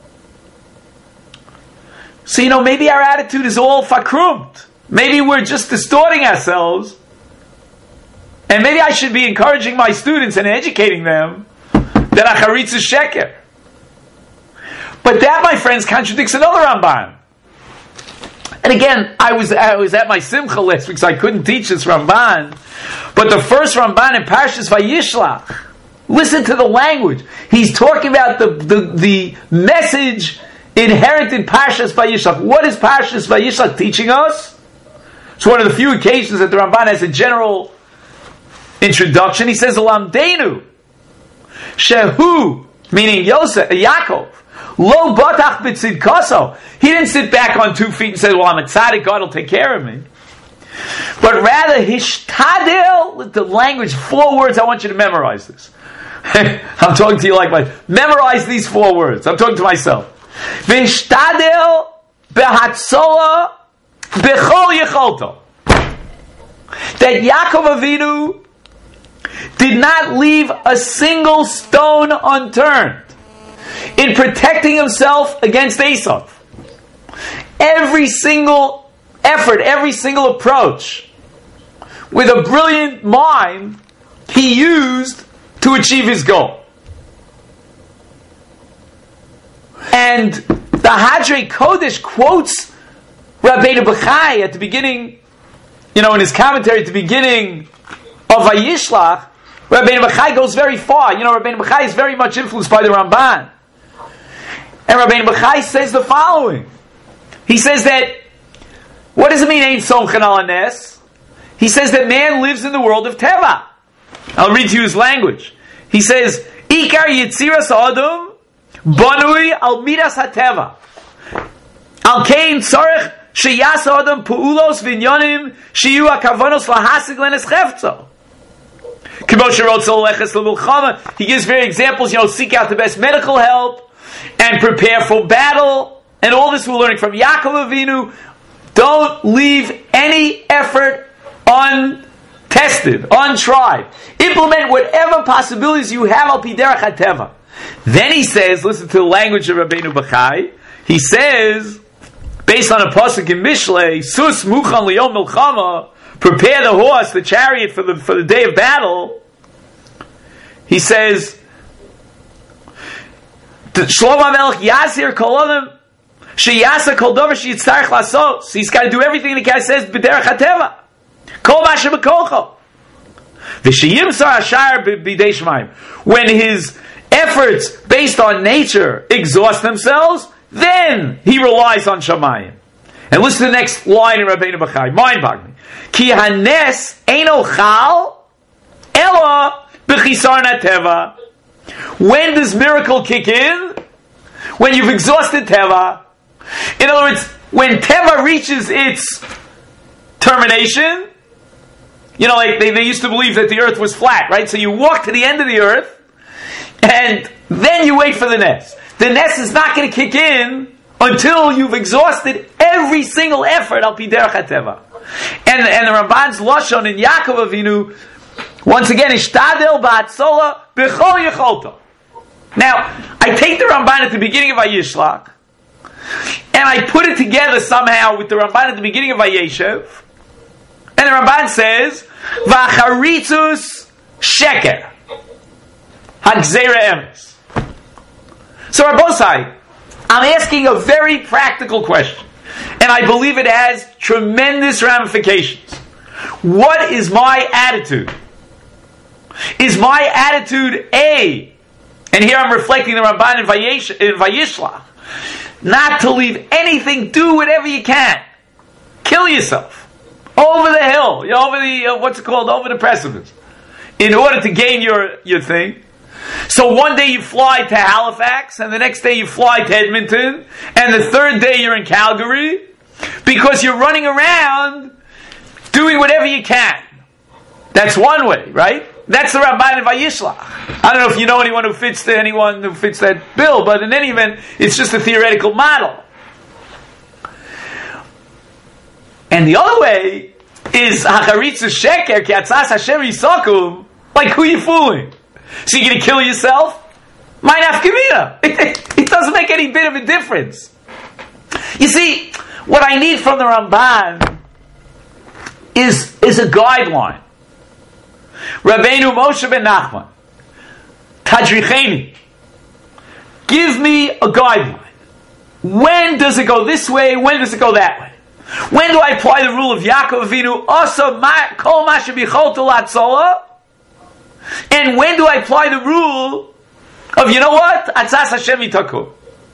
So, maybe our attitude is all fakrumt. Maybe we're just distorting ourselves. And maybe I should be encouraging my students and educating them that Acharitz is sheker. But that, my friends, contradicts another Ramban. And again, I was at my Simcha last week, so I couldn't teach this Ramban. But the first Ramban in Parshas Vayishlach, listen to the language. He's talking about the message inherent in Parshas Vayishlach. What is Parshas Vayishlach teaching us? It's one of the few occasions that the Ramban has a general introduction. He says, Lamdeinu, Shehu, meaning Yosef, Yaakov, Lo batach b'tzidkaso. He didn't sit back on 2 feet and say, well, I'm a tzaddik, God will take care of me. But rather, hishtadel, the language, 4 words, I want you to memorize this. I'm talking to you memorize these 4 words. I'm talking to myself. Vishtadel behatzola bechol yecholto. That Yaakov Avinu did not leave a single stone unturned in protecting himself against Esau. Every single effort, every single approach, with a brilliant mind, he used to achieve his goal. And the Hadrei Kodesh quotes Rabbeinu Bachai at the beginning, in his commentary at the beginning of Vayishlach. Rabbeinu Bachai goes very far. Rabbeinu Bachai is very much influenced by the Ramban. And Rabbeinu Bachai says the following. He says that, what does it mean, Ein Somchen al Hanes? He says that man lives in the world of Teva. I'll read to you his language. He says, Ikar Yitziras Adam Banui al Midas HaTeva Al Kein Tzorech Sheyas Adam Pu'ulos Vinyonim Shiyu HaKavonos Lahasig Lenes Chefzo. He gives very examples, seek out the best medical help and prepare for battle, and all this we're learning from Yaakov Avinu. Don't leave any effort untested, untried. Implement whatever possibilities you have al pi derech hateva. Then he says, listen to the language of Rabbeinu Bachai. He says, based on a pasuk in Mishlei, sus muchan liyom milchama, prepare the horse, the chariot for the day of battle. He says, Shlomo HaMelech Yazir Kolonim Sheyasa Kol Dover Sheyitzarech Lasos. He's got to do everything the guy says b'derech hateva. Kol Masha B'Kolcho. V'sheyimsar Ashar B'Dei Shemaim. When his efforts based on nature exhaust themselves, then he relies on Shemayim. And listen to the next line in Rabbeinu Bachai, mind-boggling. Ki hanes eino chal ela b'chisar nateva. When does miracle kick in? When you've exhausted Teva. In other words, when Teva reaches its termination, they used to believe that the earth was flat, right? So you walk to the end of the earth, and then you wait for the Nes. The Nes is not going to kick in until you've exhausted every single effort al pi derech hateva. And the Ramban's lashon in Yaakov Avinu, once again, ishtadel ba'atzola b'chol yecholto. Now, I take the Ramban at the beginning of Vayishlach, and I put it together somehow with the Ramban at the beginning of Vayeshev, and the Ramban says, V'acharitzus sheker, hagzera emes. So, Rabbosai, I'm asking a very practical question, and I believe it has tremendous ramifications. What is my attitude? Is my attitude A, And here I'm reflecting the Ramban in Vayishlach. Not to leave anything, do whatever you can. Kill yourself. Over the hill, over the, over the precipice. In order to gain your thing. So one day you fly to Halifax, and the next day you fly to Edmonton, and the third day you're in Calgary, because you're running around doing whatever you can. That's one way, right? That's the Ramban in Vayishlach. I don't know if you know anyone who fits that bill, but in any event, it's just a theoretical model. And the other way is Hacharitza Sheker, Ki Atzas Hashem Yisakum. Like, who are you fooling? So you're going to kill yourself? My nafkamina. It doesn't make any bit of a difference. You see, what I need from the Ramban is a guideline. Rabbeinu Moshe ben Nachman, Tadricheni, give me a guideline. When does it go this way? When does it go that way? When do I apply the rule of Yaakov Avinu? Asa kol ma shebichol latzola. And when do I apply the rule of, you know what? Atzas Hashem yitaku.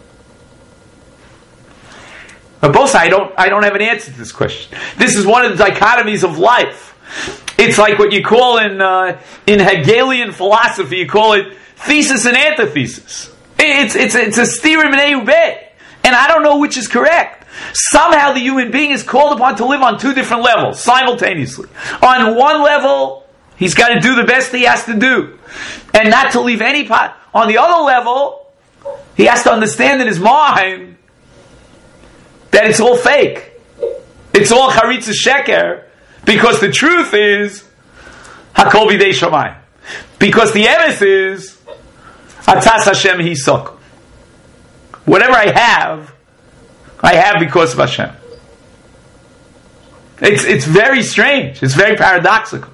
But both I don't have an answer to this question. This is one of the dichotomies of life. It's like what you call in Hegelian philosophy, you call it thesis and antithesis. It's a stirim and eubeh. And I don't know which is correct. Somehow the human being is called upon to live on two different levels, simultaneously. On one level, he's got to do the best he has to do, and not to leave any part. On the other level, he has to understand in his mind that it's all fake. It's all charitza sheker, because the truth is hakol b'dei shamayim. Because the emes is atzas Hashem hisok. Whatever I have because of Hashem. It's very strange. It's very paradoxical.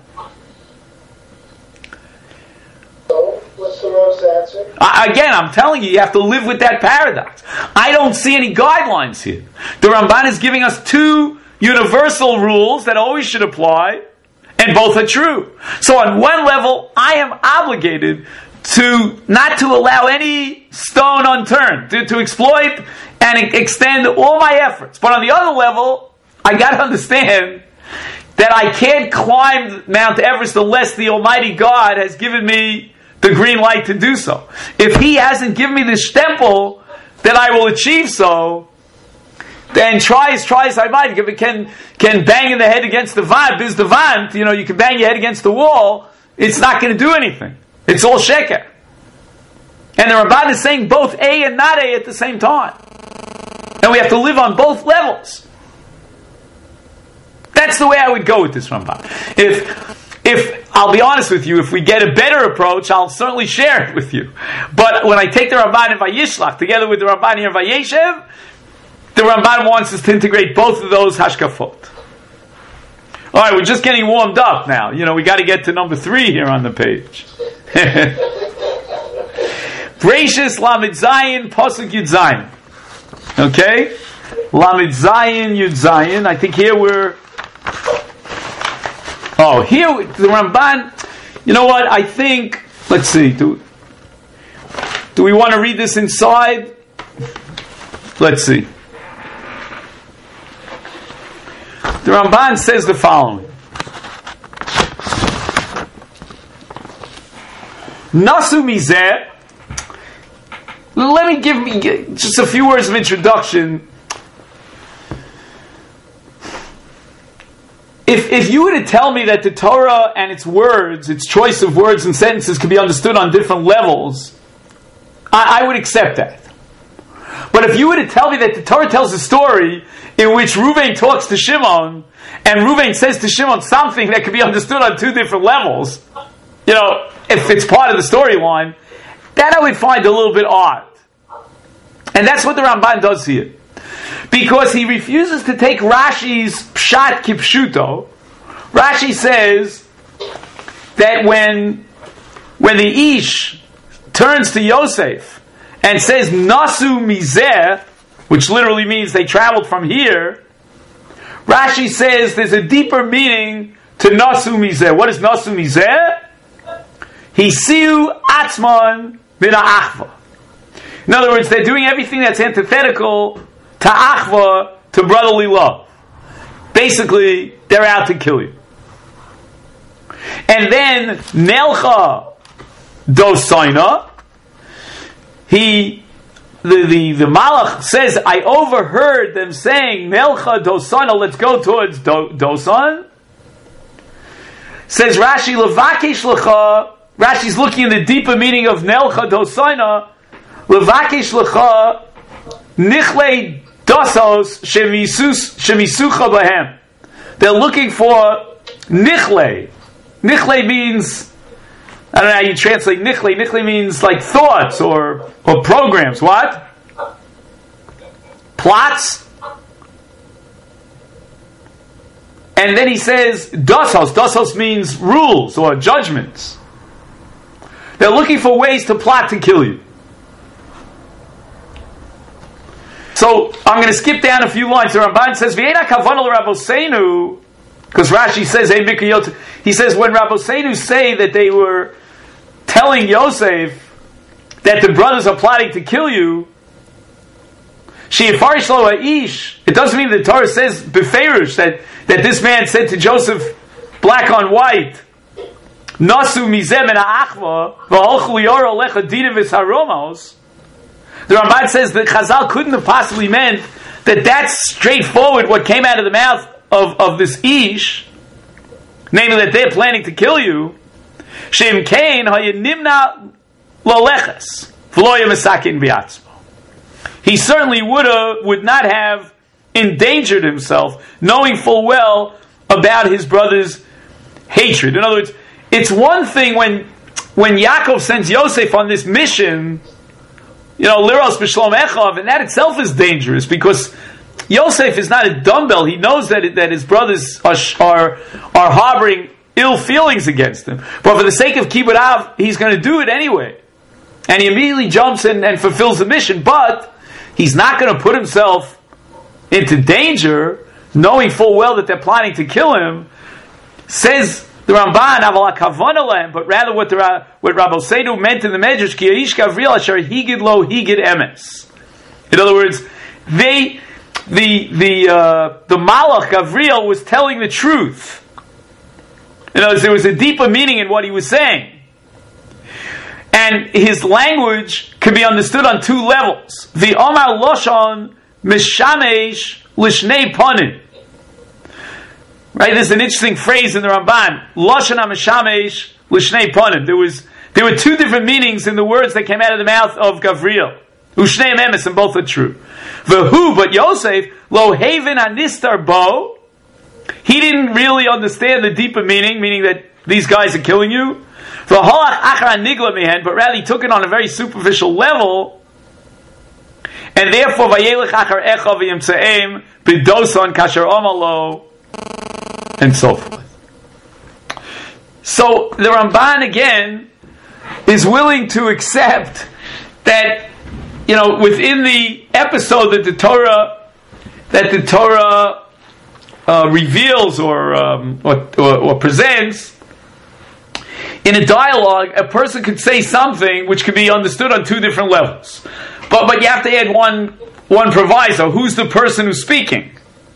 So, what's the Rav's answer? Again, I'm telling you have to live with that paradox. I don't see any guidelines here. The Ramban is giving us two universal rules that always should apply, and both are true. So on one level, I am obligated to not to allow any stone unturned, to exploit and extend all my efforts. But on the other level, I got to understand that I can't climb Mount Everest unless the Almighty God has given me the green light to do so. If He hasn't given me the stempel that I will achieve so, then try as I might, can bang in the head against the vant, you can bang your head against the wall, it's not going to do anything. It's all sheker. And the Ramban is saying both A and not A at the same time. And we have to live on both levels. That's the way I would go with this Ramban. If I'll be honest with you, if we get a better approach, I'll certainly share it with you. But when I take the Ramban in Vayishlach together with the Ramban here in Vayeshev, the Ramban wants us to integrate both of those hashkafot. All right, we're just getting warmed up now. We got to get to number 3 here on the page. Breishis Lamed Zayin Pasuk Yud Zayin. Okay, Lamed Zayin Yud Zayin. I think here we're. Oh, here the Ramban. You know what? I think. Let's see. Do we want to read this inside? Let's see. The Ramban says the following. Nasu mizeh. Let me give just a few words of introduction. If you were to tell me that the Torah and its words, its choice of words and sentences can be understood on different levels, I would accept that. But if you were to tell me that the Torah tells a story in which Reuven talks to Shimon, and Reuven says to Shimon something that can be understood on two different levels, if it's part of the storyline, that I would find a little bit odd. And that's what the Ramban does here. Because he refuses to take Rashi's Pshat Kipshuto. Rashi says that when the Ish turns to Yosef and says Nasu Mizeh, which literally means they traveled from here, Rashi says there's a deeper meaning to Nasu Mizeh. What is Nasu Mizeh? Hisiu Atzman mina achva. In other words, they're doing everything that's antithetical to achva, to brotherly love. Basically, they're out to kill you. And then Nelcha Dosaina, the Malach says, I overheard them saying Nelcha Dosaina, let's go towards Dosan. Says Rashi, Levakish Lecha, Rashi's looking in the deeper meaning of Nelcha Dosaina, Levakish Lecha Nichle Dosos Shemisucha Bahem. They're looking for Nichle. Nichle means, I don't know how you translate Nichle. Nichle means like thoughts or programs. What? Plots? And then he says Dosos. Dosos means rules or judgments. They're looking for ways to plot to kill you. So I'm going to skip down a few lines. The Ramban says, "V'ena kavanah l'Rabosenu," because Rashi says, "Hey Mikayot." He says when Rabosenu say that they were telling Yosef that the brothers are plotting to kill you, she'ifarish lo ha'ish. It doesn't mean the Torah says beferish that this man said to Joseph, black on white, "Nasu mizeh min ha'achva v'holchu liyora lecha dina v'saromos." The Ramban says that Chazal couldn't have possibly meant that that's straightforward what came out of the mouth of this Ish, namely that they're planning to kill you. Shem Kain hayinimna loleches v'lo yemasakin biatzmo. He certainly would not have endangered himself, knowing full well about his brother's hatred. In other words, it's one thing when Yaakov sends Yosef on this mission, Liros b'shlom echav, and that itself is dangerous because Yosef is not a dumbbell. He knows that his brothers are harboring ill feelings against him. But for the sake of Kibbud Av, he's going to do it anyway. And he immediately jumps in and fulfills the mission. But he's not going to put himself into danger, knowing full well that they're planning to kill him. Says the Ramban, Avala Kavanah, but rather what Rabosenu meant in the Medrash, Ki Ya'ish Gavriel Asher Higid Lo Higid Emes. In other words, the Malach Gavriel was telling the truth. In other words, there was a deeper meaning in what he was saying. And his language could be understood on two levels. The Omar Loshon Mishamesh Lishnei Panim. Right, there's an interesting phrase in the Ramban. Lashon HaMeshamesh L'shnei Panim. There were two different meanings in the words that came out of the mouth of Gavriel. Ushnei Emes, and both are true. V'hu, but Yosef, Lo Haven Anistar Bo, he didn't really understand the deeper meaning that these guys are killing you. V'holach Achar Nigla Mehen, but rather he took it on a very superficial level. And therefore, Vayelech Achar Echa V'yimtzeim B'doson Kasher Omalo, and so forth. So the Ramban again is willing to accept that, within the episode that the Torah reveals or presents in a dialogue, a person could say something which could be understood on two different levels. But you have to add one proviso. Who's the person who's speaking?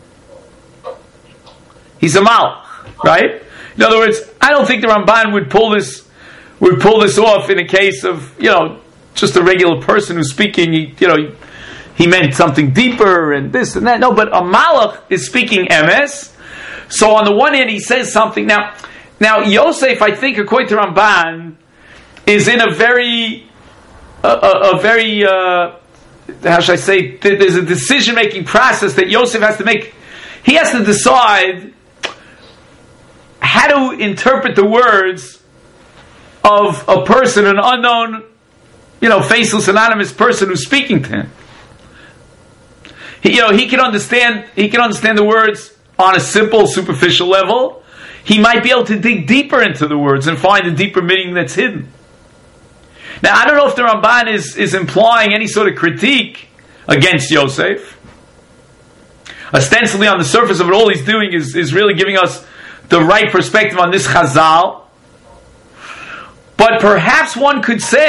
He's a malach, right? In other words, I don't think the Ramban would pull this off in a case of just a regular person who's speaking. He meant something deeper and this and that. No, but a malach is speaking emes. So on the one hand, he says something. Now Yosef, I think, according to Ramban, is in a very how should I say? There's a decision-making process that Yosef has to make. He has to decide how to interpret the words of a person, an unknown, faceless, anonymous person who's speaking to him. He can understand the words on a simple, superficial level. He might be able to dig deeper into the words and find a deeper meaning that's hidden. Now, I don't know if the Ramban is implying any sort of critique against Yosef. Ostensibly, on the surface of it, all he's doing is really giving us the right perspective on this Chazal. But perhaps one could say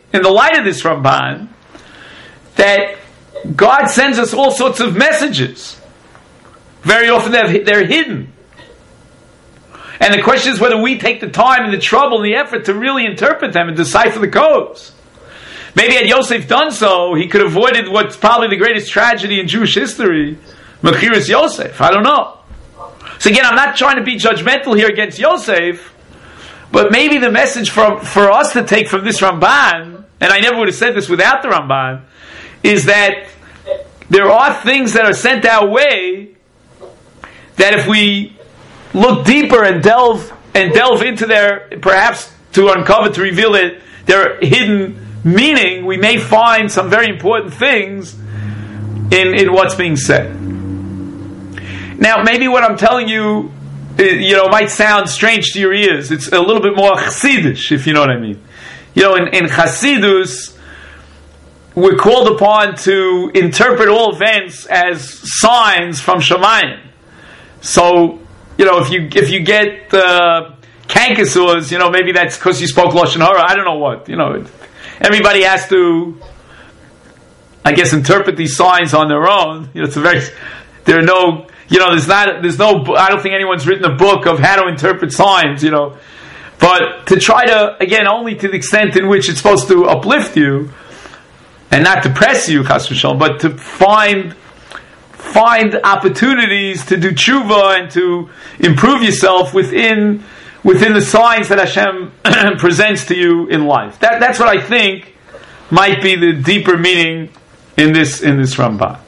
in the light of this Ramban, that God sends us all sorts of messages. Very often they're hidden. And the question is whether we take the time and the trouble and the effort to really interpret them and decipher the codes. Maybe had Yosef done so, he could have avoided what's probably the greatest tragedy in Jewish history, Mechiras Yosef. I don't know. So again, I'm not trying to be judgmental here against Yosef, but maybe the message for us to take from this Ramban, and I never would have said this without the Ramban, is that there are things that are sent our way that if we look deeper and delve into their, perhaps to uncover, to reveal it, their hidden meaning, we may find some very important things in what's being said. Now, maybe what I'm telling you, might sound strange to your ears. It's a little bit more Chassidish, if you know what I mean. In Chassidus, we're called upon to interpret all events as signs from Shamayim. So, if you get Kankasurs, maybe that's because you spoke Lashon Hara. I don't know what. Everybody has to, I guess, interpret these signs on their own. There's no. I don't think anyone's written a book of how to interpret signs. But to try to, again, only to the extent in which it's supposed to uplift you and not depress you, chas v'shalom, but to find opportunities to do tshuva and to improve yourself within the signs that Hashem presents to you in life. That's what I think might be the deeper meaning in this Ramban.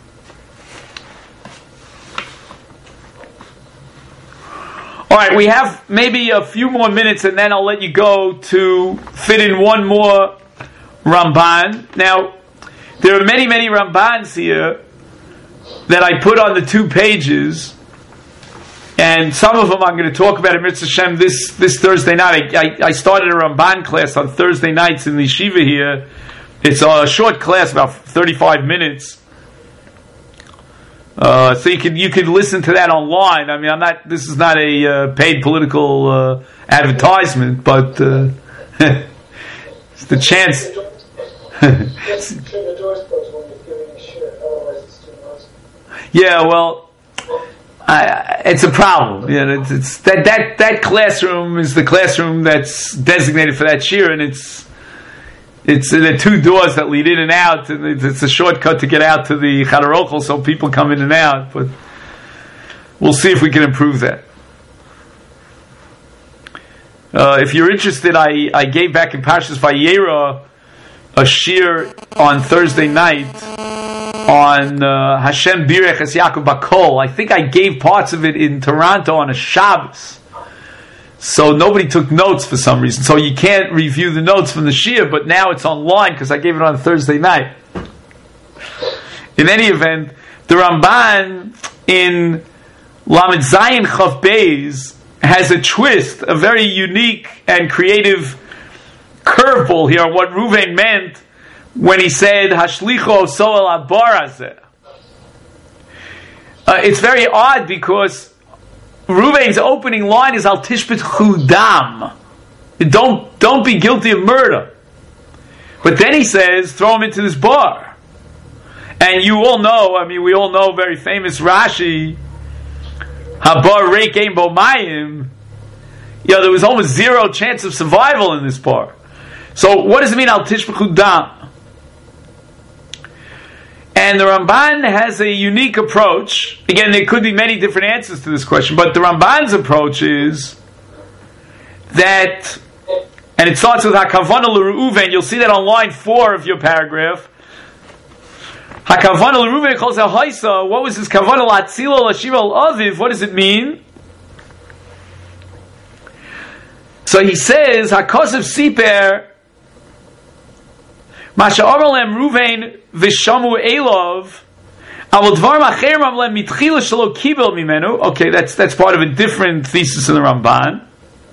All right, we have maybe a few more minutes, and then I'll let you go to fit in one more Ramban. Now, there are many, many Rambans here that I put on the 2 pages, and some of them I'm going to talk about in Mitzvah Hashem this Thursday night. I started a Ramban class on Thursday nights in the yeshiva here. It's a short class, about 35 minutes. So you could listen to that online. I mean, this is not a paid political advertisement, but it's the chance. Yeah, well, it's a problem. It's that classroom is the classroom that's designated for that year, and it's there are 2 doors that lead in and out, and it's a shortcut to get out to the Chadar Ochel, so people come in and out. But we'll see if we can improve that. If you're interested, I gave back in Parshas Vayera a shir on Thursday night on Hashem Birech Es Yaakov Bakol. I think I gave parts of it in Toronto on a Shabbos. So nobody took notes for some reason. So you can't review the notes from the shir, but now it's online because I gave it on Thursday night. In any event, the Ramban in Lamed Zayin Chav Beis has a twist, a very unique and creative curveball here on what Ruvain meant when he said Hashlicho Soel Abar Hazeh. It's very odd because Ruvain's opening line is Al Tishbet Chudam. Don't be guilty of murder. But then he says, throw him into this bar. And you all know, we all know very famous Rashi, Habar Reik Ein Bo Mayim. There was almost zero chance of survival in this bar. So what does it mean, Al Tishbet Chudam? And the Ramban has a unique approach. Again, there could be many different answers to this question, but the Ramban's approach is that, and it starts with HaKavana L'Reuven. You'll see that on line 4 of your paragraph. HaKavana L'Reuven calls it Haisa. What was his Kavana L'Atzilo L'Shiva L'Aviv? What does it mean? So he says, HaKosev Siper Masha Amalem Ruvain Vishamu Elov Avol Dvar Macherim Amalem Mitchila Shelo Kibel Mimenu. Okay, that's part of a different thesis in the Ramban.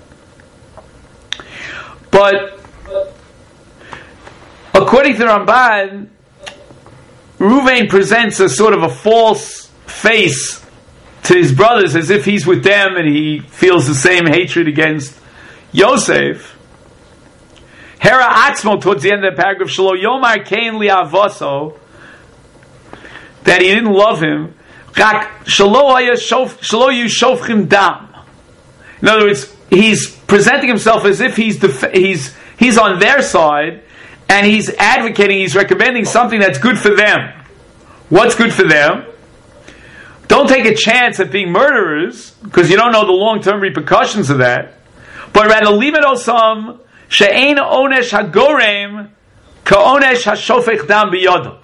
But according to the Ramban, Ruvain presents a sort of a false face to his brothers as if he's with them and he feels the same hatred against Yosef. Hera Atzmo, towards the end of the paragraph, Shelo Yomar Kain Li'avoso, that he didn't love him, Shelo Yu Shofchim Dam. In other words, he's presenting himself as if he's on their side, and he's advocating, he's recommending something that's good for them. What's good for them? Don't take a chance at being murderers, because you don't know the long-term repercussions of that. But rather, limit osam she'ein onesh hagorem ka'onesh hashofech dam biyodov.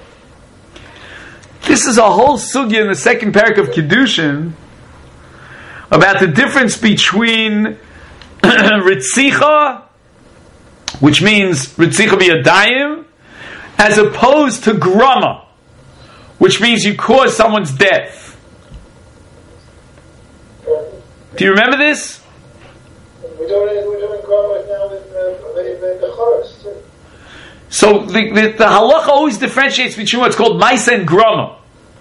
This is a whole sugya in the second parak of Kiddushin about the difference between ritzicha, which means ritzicha biyadayim, as opposed to grama, which means you cause someone's death. Do you remember this? We're doing grama now with the chorus. So the halacha always differentiates between what's called maisa and grama.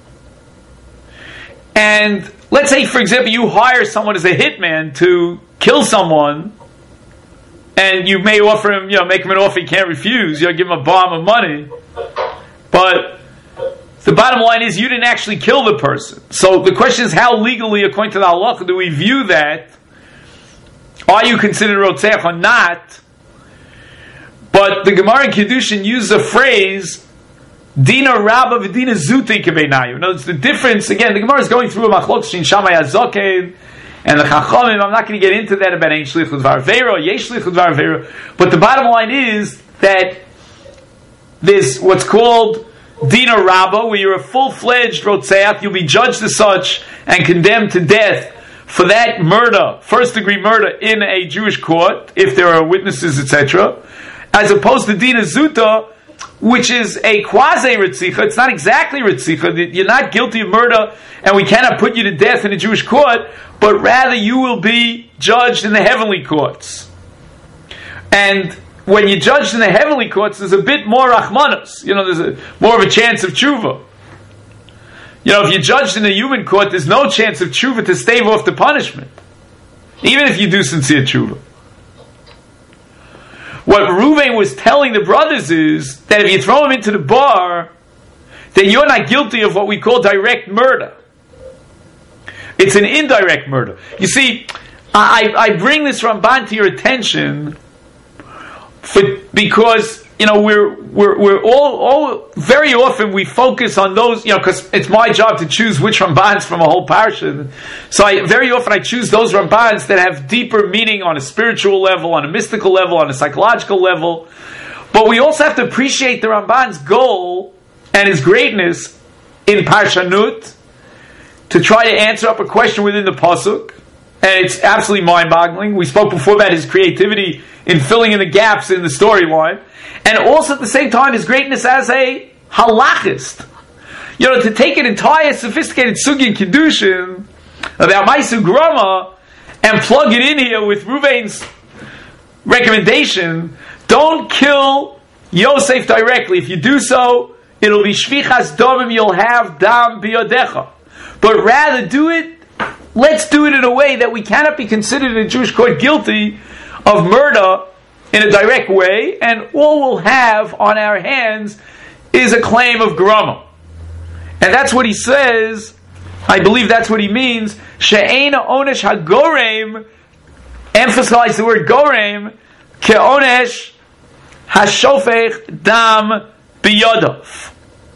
And let's say, for example, you hire someone as a hitman to kill someone, and you may offer him, make him an offer he can't refuse. Give him a bomb of money, but the bottom line is you didn't actually kill the person. So the question is, how legally, according to the halacha, do we view that? Are you considered rotzech or not? But the Gemara in Kiddushin uses a phrase, Dina Rabba v'Dina Zuti kebeinayu. In other words, the difference, again, the Gemara is going through a machlok shin Shammai HaZoken and the Chachamim. I'm not going to get into that about Ein Shlichut Dvar Veira, Yesh Shlichut Dvar Veira. But the bottom line is that there's what's called Dina Rabba, where you're a full-fledged Rotzeach, you'll be judged as such and condemned to death for that murder, first-degree murder, in a Jewish court, if there are witnesses, etc., as opposed to Dina Zuta, which is a quasi-Ritzicha. It's not exactly Ritzicha. You're not guilty of murder, and we cannot put you to death in a Jewish court, but rather you will be judged in the heavenly courts. And when you're judged in the heavenly courts, there's a bit more rachmanos. There's more of a chance of tshuva. If you're judged in the human court, there's no chance of tshuva to stave off the punishment, even if you do sincere tshuva. What Reuven was telling the brothers is that if you throw him into the bar, then you're not guilty of what we call direct murder. It's an indirect murder. You see, I bring this Ramban to your attention because we're all very often we focus on those, because it's my job to choose which Rambans from a whole parsha. So very often I choose those Rambans that have deeper meaning on a spiritual level, on a mystical level, on a psychological level. But we also have to appreciate the Ramban's goal and his greatness in Parshanut to try to answer up a question within the pasuk. And it's absolutely mind-boggling. We spoke before about his creativity in filling in the gaps in the storyline. And also at the same time, his greatness as a halachist. To take an entire sophisticated sugi in Kiddushin about Maisu Grama and plug it in here with Reuven's recommendation, don't kill Yosef directly. If you do so, it'll be Shvichas Domim, you'll have Dam Biyodecha. But rather let's do it in a way that we cannot be considered in a Jewish court guilty of murder in a direct way, and all we'll have on our hands is a claim of grama. And that's what he says. I believe that's what he means. She'eina onesh hagorem, emphasize the word gorem, ke'onesh hashofech dam biyodov.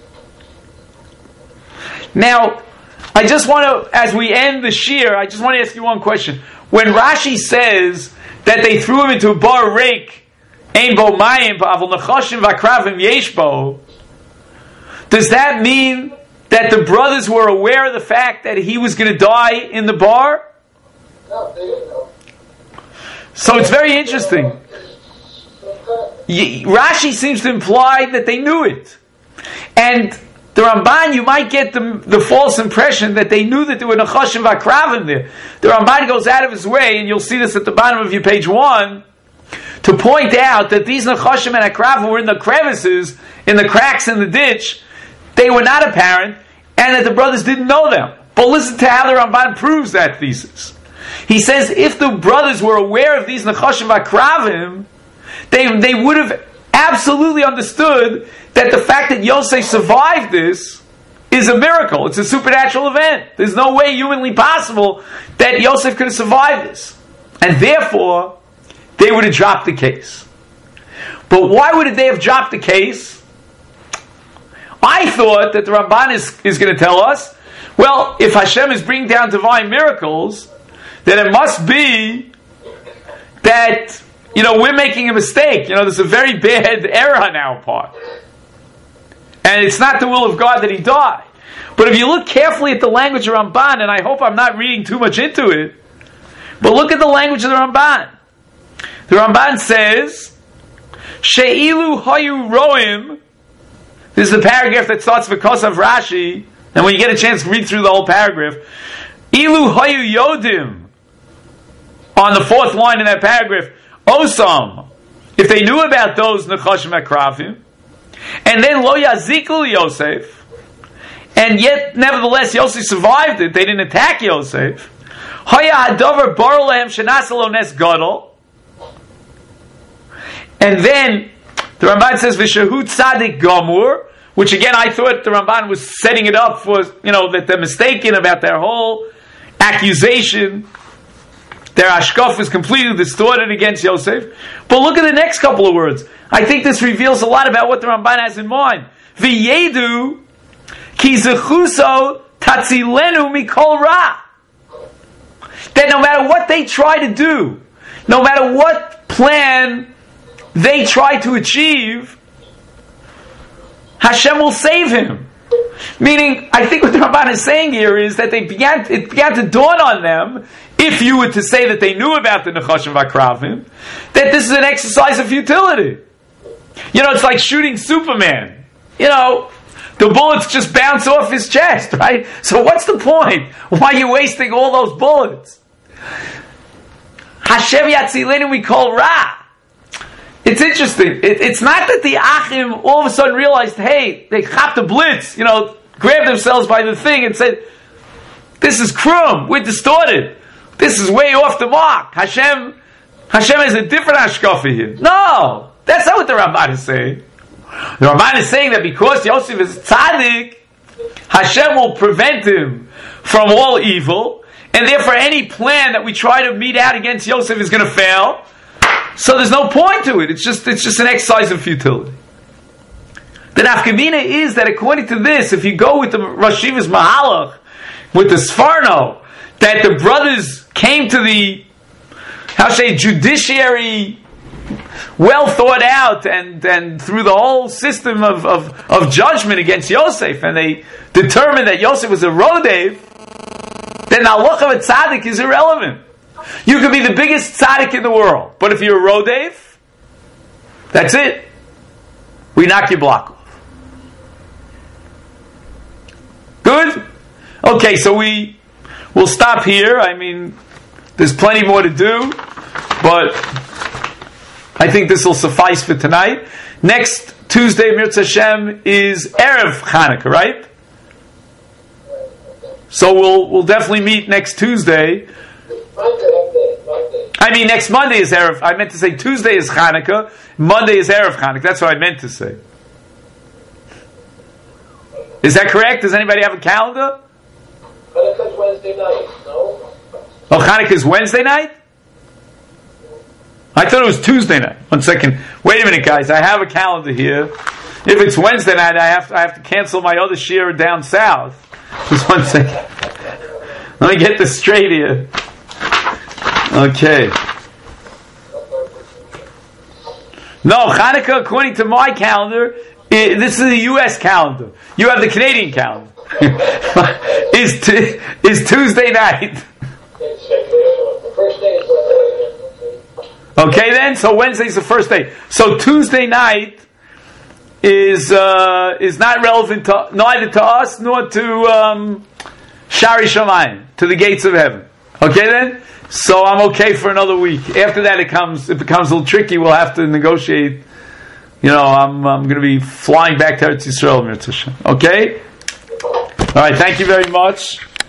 Now, I just want to, as we end the shir, I just want to ask you one question. When Rashi says that they threw him into a bar rake, ein bo mayim, avol nechashim v'akravim yeshbo, does that mean that the brothers were aware of the fact that he was going to die in the bar? No, they didn't know. So it's very interesting. Rashi seems to imply that they knew it. And the Ramban, you might get the false impression that they knew that there were Nechashim V'Akravim there. The Ramban goes out of his way, and you'll see this at the bottom of your page 1, to point out that these Nechashim and Akravim were in the crevices, in the cracks in the ditch. They were not apparent, and that the brothers didn't know them. But listen to how the Ramban proves that thesis. He says if the brothers were aware of these Nechashim V'Akravim, they would have absolutely understood that the fact that Yosef survived this is a miracle. It's a supernatural event. There's no way humanly possible that Yosef could have survived this. And therefore, they would have dropped the case. But why would they have dropped the case? I thought that the Ramban is going to tell us, well, if Hashem is bringing down divine miracles, then it must be that, we're making a mistake. There's a very bad error on our part. And it's not the will of God that he died. But if you look carefully at the language of Ramban, and I hope I'm not reading too much into it, but look at the language of the Ramban. The Ramban says, She'ilu hayu roim. This is the paragraph that starts because of Rashi, and when you get a chance to read through the whole paragraph, Ilu hayu yodim, on the fourth line in that paragraph, Osam, if they knew about those Nechashim Akrafim, and then Lo Yazikul Yosef, and yet nevertheless Yosef survived it, they didn't attack Yosef, Haya Hadover Bar Lehem Shenasalo Nes Gadol, and then the Ramban says V'Shehu Tzadik Gamur, which again I thought the Ramban was setting it up for, that they're mistaken about their whole accusation. Their ashkaf is completely distorted against Yosef. But look at the next couple of words. I think this reveals a lot about what the Ramban has in mind. V'yedu ki zechuso tatzilenu mikol ra. That no matter what they try to do, no matter what plan they try to achieve, Hashem will save him. Meaning, I think what the Ramban is saying here is that it began to dawn on them, if you were to say that they knew about the Nechashim Vakravim, that this is an exercise of futility. It's like shooting Superman. The bullets just bounce off his chest, right? So what's the point? Why are you wasting all those bullets? Hashem Yatzilenu we call Ra. It's interesting. It's not that the Achim all of a sudden realized, hey, they chopped the blitz, grabbed themselves by the thing and said, this is krum, we're distorted. This is way off the mark. Hashem has a different hashkafa here. No, that's not what the Ramban is saying. The Ramban is saying that because Yosef is tzaddik, Hashem will prevent him from all evil, and therefore any plan that we try to mete out against Yosef is going to fail. So there's no point to it. It's just an exercise of futility. The nafkamina is that according to this, if you go with the Rosh Yeshiva's Mahalach, with the Sforno, that the brothers came to the, judiciary, well thought out, and through the whole system of judgment against Yosef, and they determined that Yosef was a Rodev, then the halacha of a tzaddik is irrelevant. You could be the biggest tzaddik in the world, but if you're a Rodev, that's it. We knock your block off. Good? Okay, so we'll stop here. I mean, there's plenty more to do, but I think this will suffice for tonight. Next Tuesday, Mirza Hashem, is Erev Chanukah, right? So we'll definitely meet next Tuesday. I mean, next Monday is Erev. I meant to say Tuesday is Chanukah, Monday is Erev Chanukah. That's what I meant to say. Is that correct? Does anybody have a calendar? Chanukah's Wednesday night, no? Oh, Chanukah is Wednesday night? I thought it was Tuesday night. 1 second. Wait a minute, guys. I have a calendar here. If it's Wednesday night, I have to cancel my other shir down south. Just 1 second. Let me get this straight here. Okay. No, Chanukah, according to my calendar, this is the U.S. calendar. You have the Canadian calendar. is Tuesday night. Okay then, so Wednesday's the first day. So Tuesday night is not relevant to, neither to us nor to Shari Shamayim, to the gates of heaven. Okay then? So I'm okay for another week. After that it becomes a little tricky. We'll have to negotiate. I'm going to be flying back to Eretz Yisrael, Mirza Hashem. Okay? Alright, thank you very much.